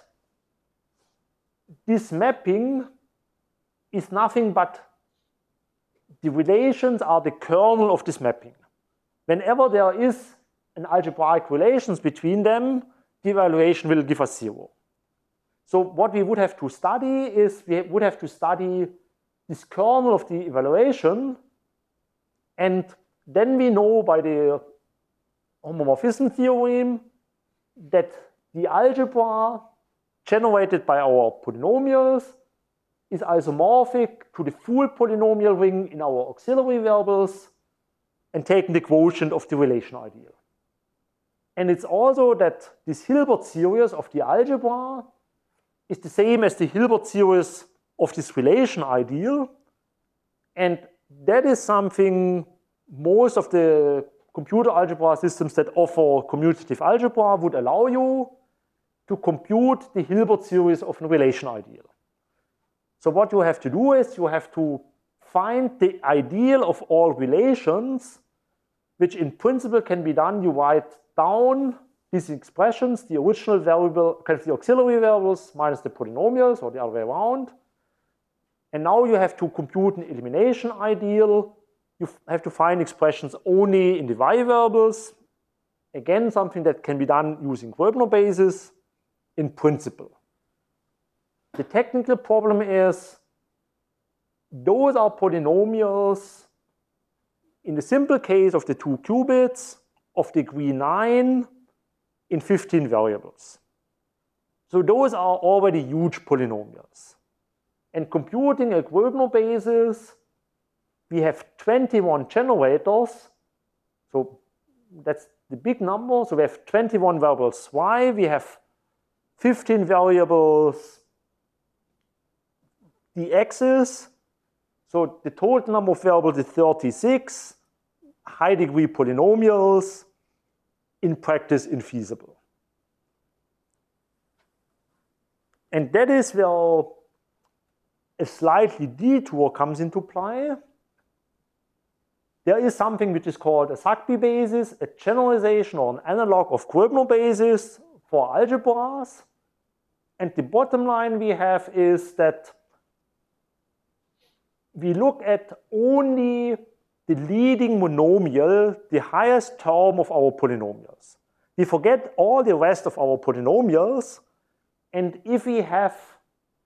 this mapping is nothing but the relations are the kernel of this mapping. Whenever there is an algebraic relations between them, the evaluation will give us zero. So what we would have to study is we would have to study this kernel of the evaluation, and then we know by the homomorphism theorem that the algebra generated by our polynomials is isomorphic to the full polynomial ring in our auxiliary variables and taking the quotient of the relation ideal. And it's also that this Hilbert series of the algebra is the same as the Hilbert series of this relation ideal, and that is something most of the computer algebra systems that offer commutative algebra would allow you to compute the Hilbert series of a relation ideal. So what you have to do is you have to find the ideal of all relations, which in principle can be done. You write down these expressions, the original variable, kind of the auxiliary variables minus the polynomials, or the other way around. And now you have to compute an elimination ideal. You have to find expressions only in the y variables. Again, something that can be done using Gröbner basis in principle. The technical problem is those are polynomials in the simple case of the two qubits of degree nine in fifteen variables. So those are already huge polynomials. And computing a Gröbner basis, we have twenty-one generators. So that's the big number. So we have twenty-one variables y, we have fifteen variables the x's. So the total number of variables is thirty-six, high degree polynomials, in practice infeasible. And that is where a slightly detour comes into play. There is something which is called a Zagby basis, a generalization or an analog of Gröbner basis for algebras. And the bottom line we have is that we look at only the leading monomial, the highest term of our polynomials. We forget all the rest of our polynomials, and if we have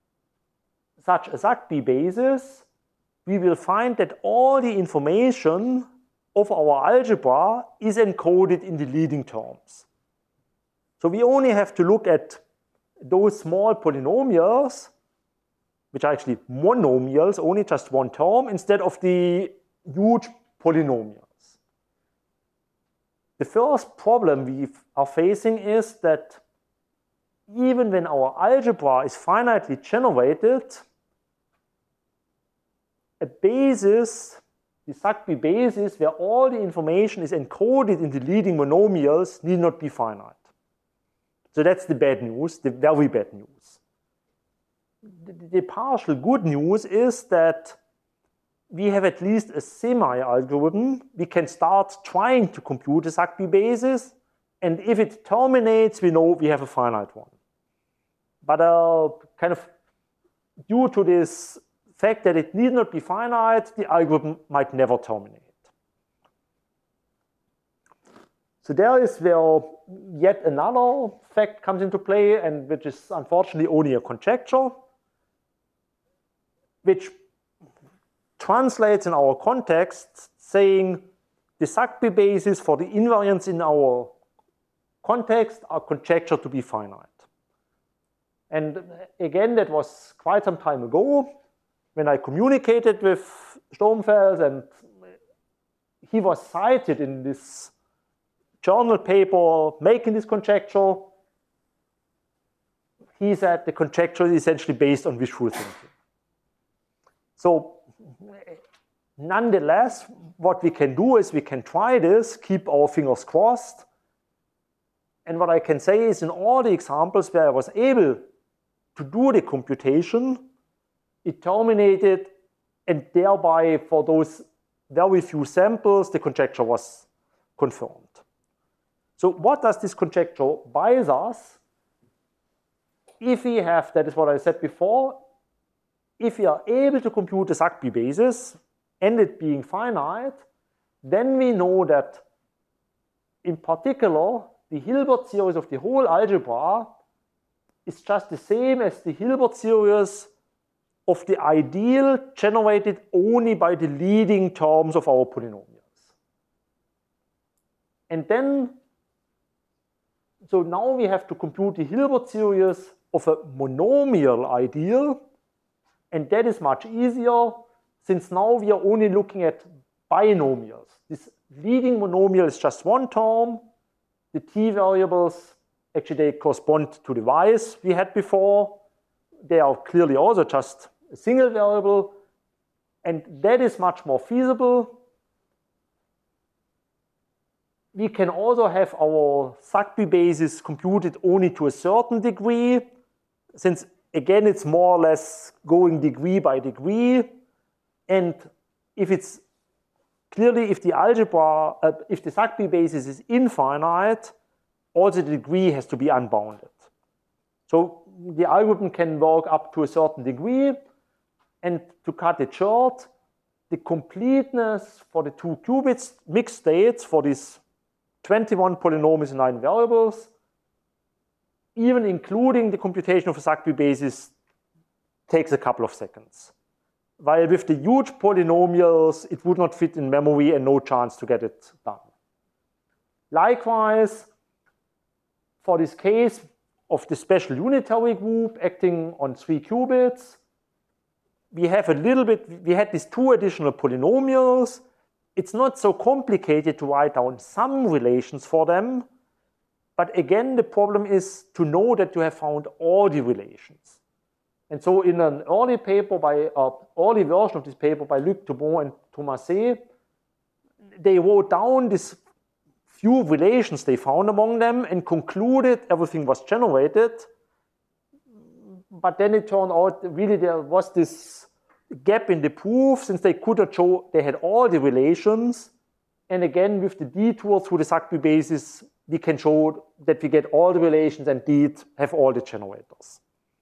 such a Zagby basis, we will find that all the information of our algebra is encoded in the leading terms. So we only have to look at those small polynomials, which are actually monomials, only just one term, instead of the huge polynomials. The first problem we are facing is that even when our algebra is finitely generated, a basis, the Zagby basis, where all the information is encoded in the leading monomials, need not be finite. So that's the bad news, the very bad news. The, the partial good news is that we have at least a semi-algorithm. We can start trying to compute a Zagby basis, and if it terminates, we know we have a finite one. But uh, kind of due to this fact that it need not be finite, the algorithm might never terminate. So there is where yet another fact comes into play, and which is unfortunately only a conjecture, which translates in our context saying the Zagby basis for the invariants in our context are conjectured to be finite. And again, that was quite some time ago when I communicated with Sturmfeld, and he was cited in this journal paper making this conjecture. He said the conjecture is essentially based on wishful thinking. So nonetheless, what we can do is we can try this, keep our fingers crossed. And what I can say is in all the examples where I was able to do the computation, it terminated, and thereby for those very few samples, the conjecture was confirmed. So what does this conjecture buy us? If we have, that is what I said before, if we are able to compute the Zagby basis and it being finite, then we know that in particular the Hilbert series of the whole algebra is just the same as the Hilbert series of the ideal generated only by the leading terms of our polynomials. And then, so now we have to compute the Hilbert series of a monomial ideal, and that is much easier since now we are only looking at binomials. This leading monomial is just one term. The t variables, actually they correspond to the y's we had before. They are clearly also just a single variable, and that is much more feasible. We can also have our Zagby basis computed only to a certain degree, since again it's more or less going degree by degree. And if it's clearly, if the algebra, uh, if the Zagby basis is infinite, also the degree has to be unbounded. So the algorithm can work up to a certain degree, and to cut it short, the completeness for the two qubits mixed states for these twenty-one polynomials and nine variables, even including the computation of a Zagby basis, takes a couple of seconds. While with the huge polynomials, it would not fit in memory and no chance to get it done. Likewise, for this case of the special unitary group acting on three qubits, we have a little bit, we had these two additional polynomials. It's not so complicated to write down some relations for them, but again, the problem is to know that you have found all the relations. And so in an early paper by, uh, early version of this paper by Luc Thobon and Thomasé, they wrote down these few relations they found among them and concluded everything was generated. But then it turned out really there was this gap in the proof, since they could not show they had all the relations. And again, with the detour through the Zagby basis, we can show that we get all the relations and indeed have all the generators.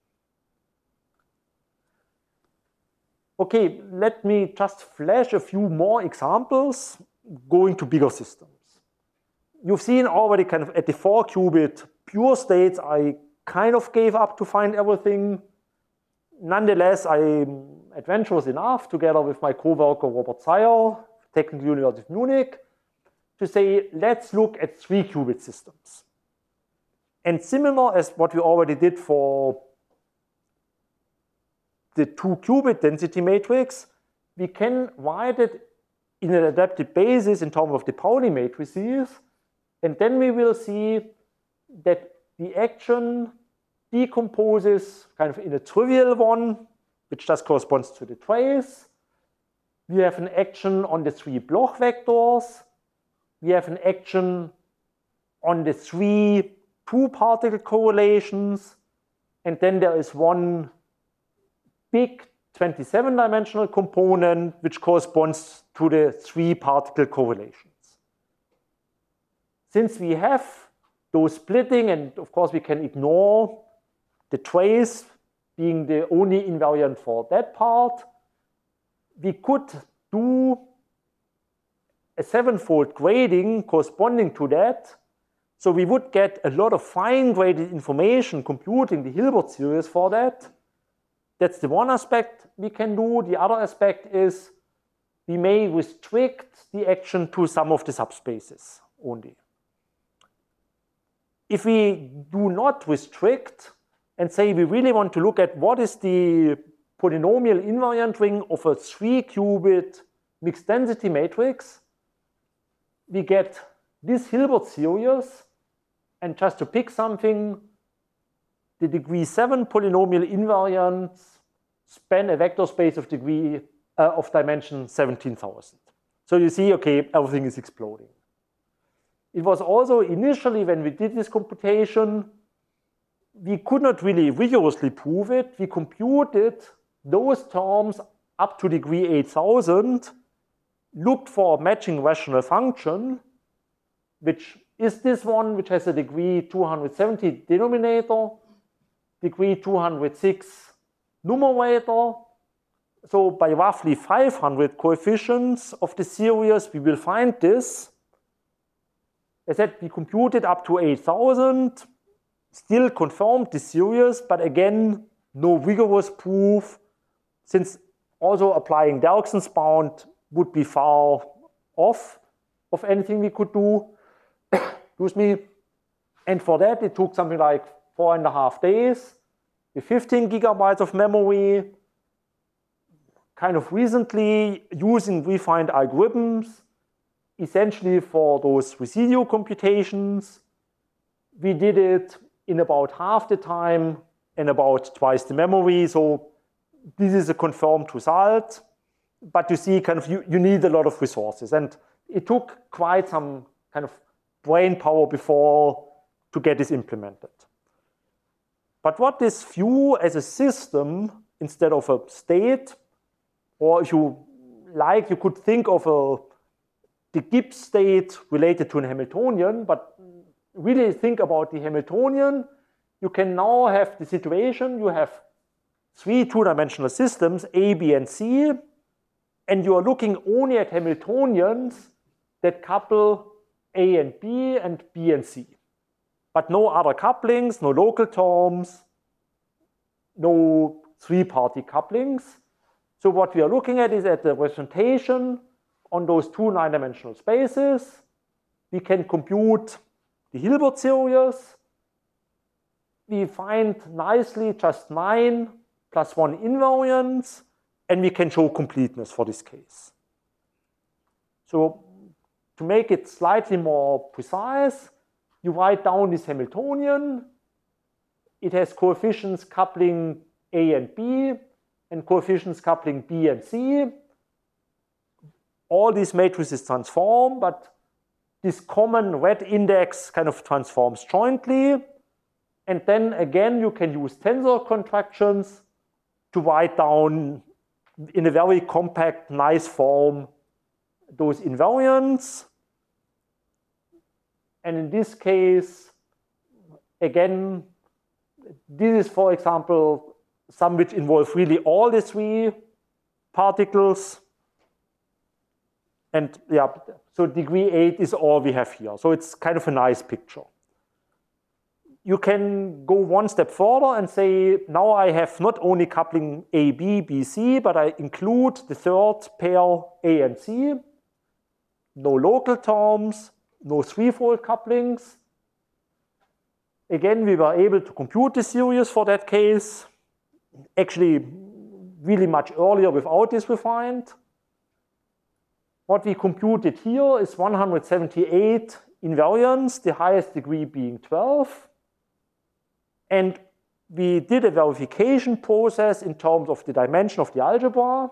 Okay, let me just flash a few more examples going to bigger systems. You've seen already kind of at the four qubit pure states, I kind of gave up to find everything. nonetheless, I'm adventurous enough, together with my co-worker Robert Zeyer, Technical University of Munich, to say, let's look at three-qubit systems. And similar as what we already did for the two-qubit density matrix, we can write it in an adaptive basis in terms of the Pauli matrices, and then we will see that the action decomposes kind of in a trivial one, which just corresponds to the trace. We have an action on the three Bloch vectors. We have an action on the three two-particle correlations. And then there is one big twenty-seven dimensional component, which corresponds to the three particle correlations. Since we have those splitting, and of course we can ignore the trace being the only invariant for that part, we could do a sevenfold grading corresponding to that. So we would get a lot of fine graded information computing the Hilbert series for that. That's the one aspect we can do. The other aspect is we may restrict the action to some of the subspaces only. If we do not restrict and say we really want to look at what is the polynomial invariant ring of a three-qubit mixed density matrix, we get this Hilbert series, and just to pick something, the degree seven polynomial invariants span a vector space of degree uh, of dimension seventeen thousand. So you see, okay, everything is exploding. It was also initially, when we did this computation, we could not really rigorously prove it. We computed those terms up to degree eight thousand, looked for a matching rational function, which is this one, which has a degree two hundred seventy denominator, degree two hundred six numerator. So by roughly five hundred coefficients of the series, we will find this. As I said, we computed up to eight thousand, still confirmed the series, but again, no rigorous proof, since also applying Derksen's bound would be far off of anything we could do. Excuse me. And for that, it took something like four and a half days with fifteen gigabytes of memory. Kind of recently, using refined algorithms, essentially for those residual computations, we did it in about half the time and about twice the memory. So this is a confirmed result. But you see, kind of, you, you need a lot of resources. And it took quite some kind of brain power before to get this implemented. But what this view as a system instead of a state, or if you like, you could think of a, the Gibbs state related to an Hamiltonian, but really think about the Hamiltonian. You can now have the situation, you have three two-dimensional systems, A, B, and C, and you are looking only at Hamiltonians that couple A and B and B and C. But no other couplings, no local terms, no three-party couplings. So what we are looking at is at the representation on those two nine-dimensional spaces. We can compute the Hilbert series. We find nicely just nine plus one invariants, and we can show completeness for this case. So to make it slightly more precise, you write down this Hamiltonian. It has coefficients coupling A and B, and coefficients coupling B and C. All these matrices transform, but this common red index kind of transforms jointly. And then again, you can use tensor contractions to write down in a very compact, nice form those invariants. And in this case, again, this is, for example, some which involve really all the three particles. And yeah, so degree eight is all we have here. So it's kind of a nice picture. you can go one step further and say, now I have not only coupling A, B, B, C, but I include the third pair A and C. No local terms, no threefold couplings. Again, we were able to compute the series for that case. Actually, really much earlier without this refined. What we computed here is one hundred seventy-eight invariants, the highest degree being twelve. And we did a verification process in terms of the dimension of the algebra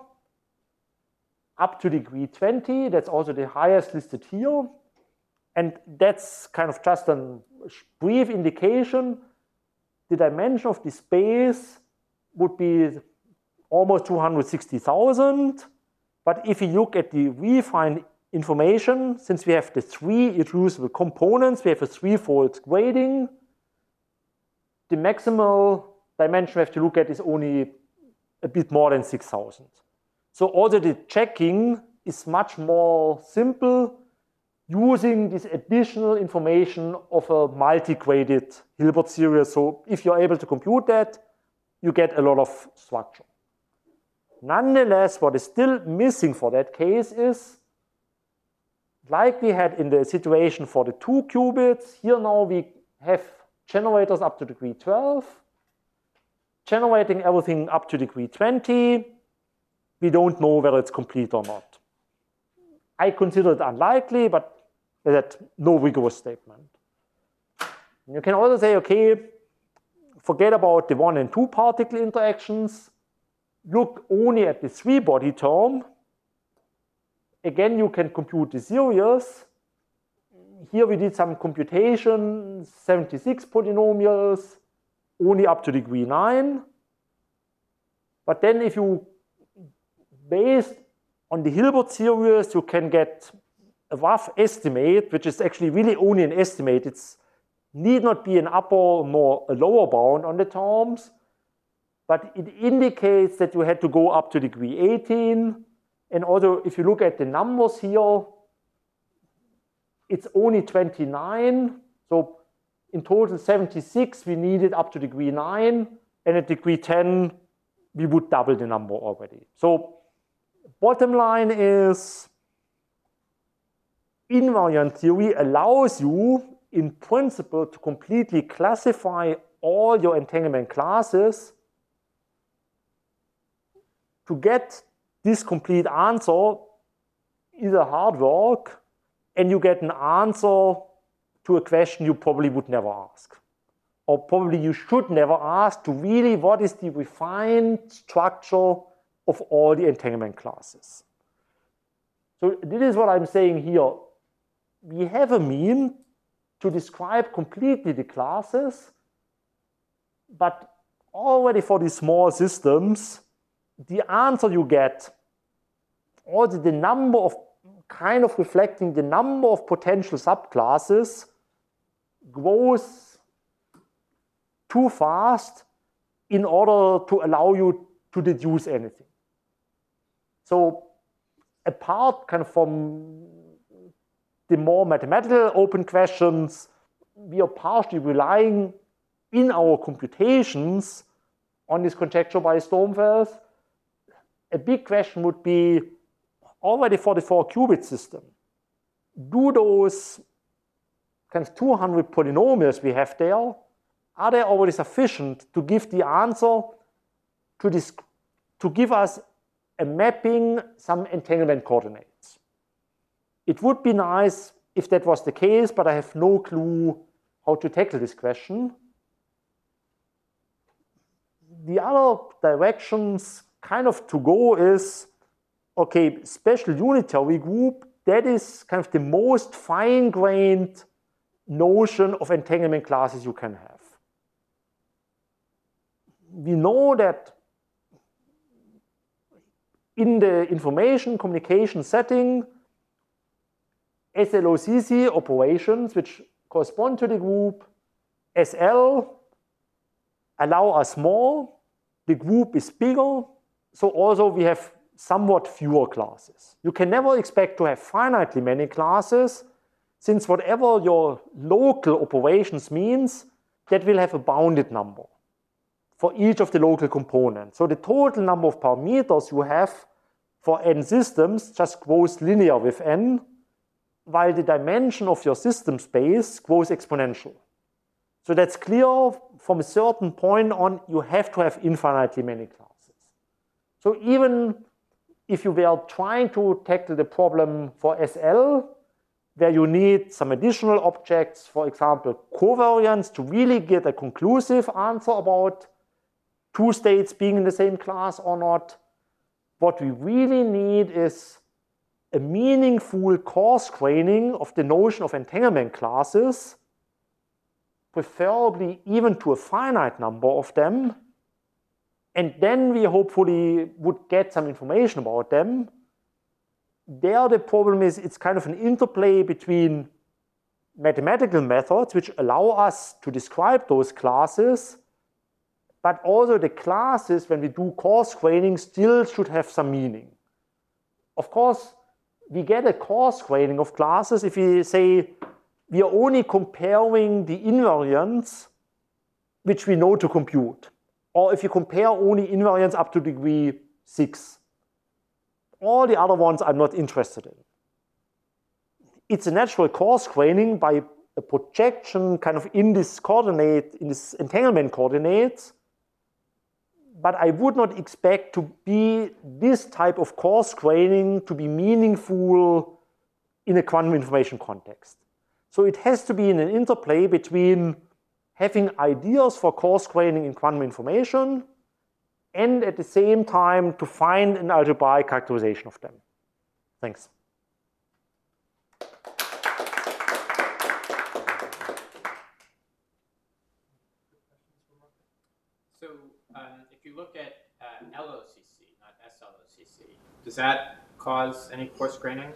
up to degree twenty. That's also the highest listed here. And that's kind of just a brief indication. The dimension of the space would be almost two hundred sixty thousand. But if you look at the refined information, since we have the three irreducible components, we have a threefold grading. The maximal dimension we have to look at is only a bit more than six thousand. So also the checking is much more simple using this additional information of a multi-graded Hilbert series. So if you're able to compute that, you get a lot of structure. Nonetheless, what is still missing for that case is, like we had in the situation for the two qubits, here now we have generators up to degree twelve, generating everything up to degree twenty. We don't know whether it's complete or not. I consider it unlikely, but that's no rigorous statement. You can also say, okay, forget about the one and two particle interactions. Look only at the three body term. Again, you can compute the series. Here we did some computation, seventy-six polynomials, only up to degree nine. But then if you, based on the Hilbert series, you can get a rough estimate, which is actually really only an estimate. It need not be an upper nor a lower bound on the terms, but it indicates that you had to go up to degree eighteen. And also, if you look at the numbers here, it's only twenty-nine. So in total seventy-six, we needed up to degree nine. And at degree ten, we would double the number already. So bottom line is, invariant theory allows you, in principle, to completely classify all your entanglement classes. To get this complete answer is a hard work, and you get an answer to a question you probably would never ask. Or probably you should never ask, to really what is the refined structure of all the entanglement classes. So this is what I'm saying here. We have a mean to describe completely the classes, but already for these small systems, the answer you get, also the number of, kind of reflecting the number of potential subclasses, grows too fast in order to allow you to deduce anything. So apart kind of from the more mathematical open questions, we are partially relying in our computations on this conjecture by Sturmfeld. A big question would be, already for the four qubit system, do those kind of two hundred polynomials we have there, are they already sufficient to give the answer to this, to give us a mapping, some entanglement coordinates? It would be nice if that was the case, but I have no clue how to tackle this question. The other directions kind of to go is, okay, special unitary group, that is kind of the most fine-grained notion of entanglement classes you can have. We know that in the information communication setting, S L O C C operations, which correspond to the group S L, allow us more. The group is bigger, so also we have somewhat fewer classes. You can never expect to have finitely many classes, since whatever your local operations means, that will have a bounded number for each of the local components. So the total number of parameters you have for n systems just grows linear with n, while the dimension of your system space grows exponential. So that's clear. From a certain point on, you have to have infinitely many classes. So even if you were trying to tackle the problem for S L, where you need some additional objects, for example, covariance, to really get a conclusive answer about two states being in the same class or not, what we really need is a meaningful coarse graining of the notion of entanglement classes, preferably even to a finite number of them, and then we hopefully would get some information about them. There the problem is it's kind of an interplay between mathematical methods which allow us to describe those classes, but also the classes, when we do coarse graining, still should have some meaning. Of course, we get a coarse graining of classes if we say we are only comparing the invariants which we know to compute, or if you compare only invariants up to degree six. All the other ones I'm not interested in. It's a natural coarse graining by a projection kind of in this coordinate, in this entanglement coordinates, but I would not expect to be this type of coarse graining to be meaningful in a quantum information context. So it has to be in an interplay between having ideas for coarse graining in quantum information and at the same time to find an algebraic characterization of them. Thanks. So um, if you look at uh, L O C C, not S L O C C, does that cause any coarse graining?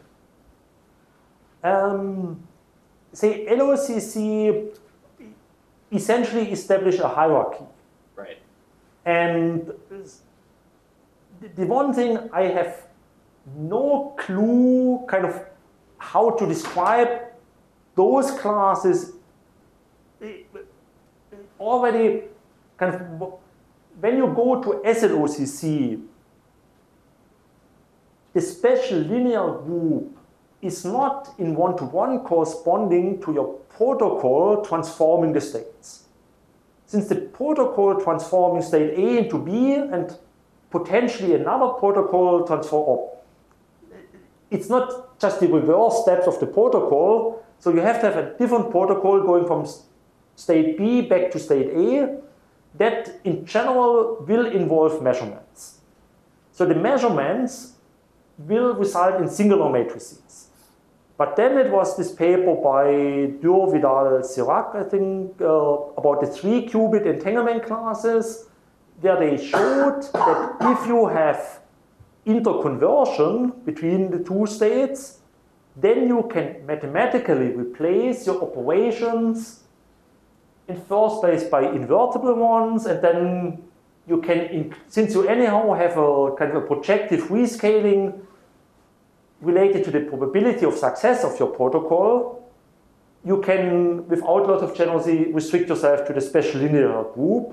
Um, say L O C C essentially establish a hierarchy. Right. And the one thing I have no clue kind of how to describe those classes already kind of when you go to S L O C C, the special linear group is not in one-to-one corresponding to your protocol transforming the states. Since the protocol transforming state A into B and potentially another protocol transform, it's not just the reverse steps of the protocol, so you have to have a different protocol going from state B back to state A. That in general will involve measurements. So the measurements will result in singular matrices. But then it was this paper by Dürr, Vidal, Sirac, I think, uh, about the three qubit entanglement classes, where they showed that if you have interconversion between the two states, then you can mathematically replace your operations in first place by invertible ones, and then you can, since you anyhow have a kind of a projective rescaling related to the probability of success of your protocol, you can, without a lot of generosity, restrict yourself to the special linear group.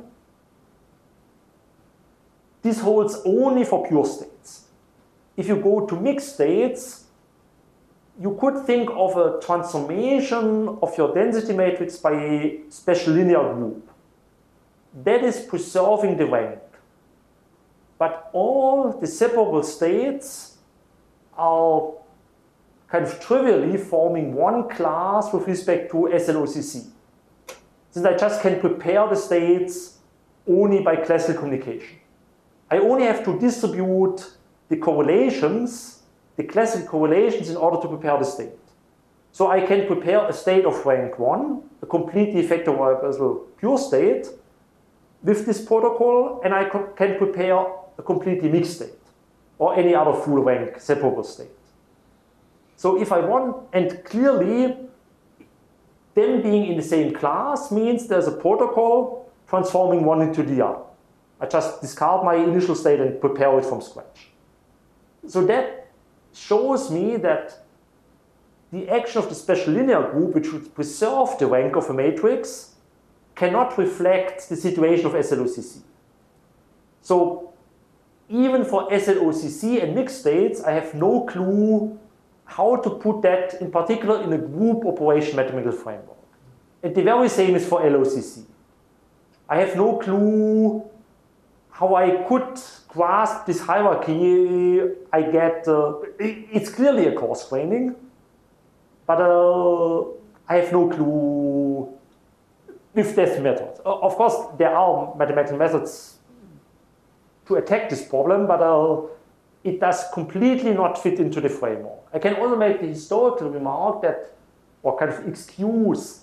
This holds only for pure states. If you go to mixed states, you could think of a transformation of your density matrix by a special linear group. That is preserving the rank. But all the separable states are kind of trivially forming one class with respect to S L O C C. Since I just can prepare the states only by classical communication. I only have to distribute the correlations, the classical correlations, in order to prepare the state. So I can prepare a state of rank one, a completely factorizable pure state, with this protocol, and I can prepare a completely mixed state, or any other full rank separable state. So if I want, and clearly them being in the same class means there's a protocol transforming one into the other. I just discard my initial state and prepare it from scratch. So that shows me that the action of the special linear group, which would preserve the rank of a matrix, cannot reflect the situation of S L O C C. So even for S L O C C and mixed states, I have no clue how to put that, in particular, in a group operation mathematical framework. And the very same is for L O C C. I have no clue how I could grasp this hierarchy. I get, uh, it's clearly a coarse graining, but uh, I have no clue with this method. Of course, there are mathematical methods to attack this problem, but uh, it does completely not fit into the framework. I can also make the historical remark that, or kind of excuse,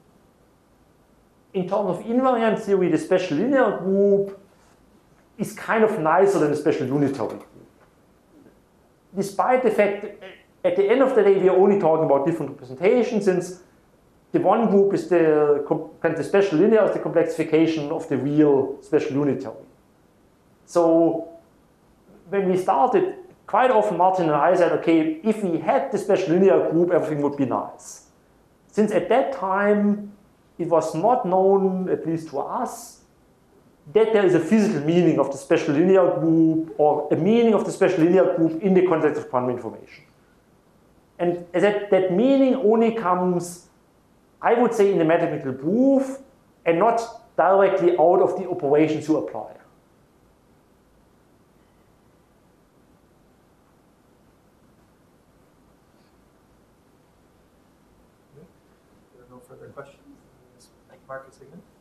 in terms of invariant theory, the special linear group is kind of nicer than the special unitary group. Despite the fact that at the end of the day, we are only talking about different representations, since the one group is the, kind of the special linear is the complexification of the real special unitary. So when we started, quite often Martin and I said, okay, if we had the special linear group, everything would be nice. Since at that time, it was not known, at least to us, that there is a physical meaning of the special linear group or a meaning of the special linear group in the context of quantum information. And that, that meaning only comes, I would say, in the mathematical proof and not directly out of the operations you apply. There are no further questions. Thank you, Marcus, again.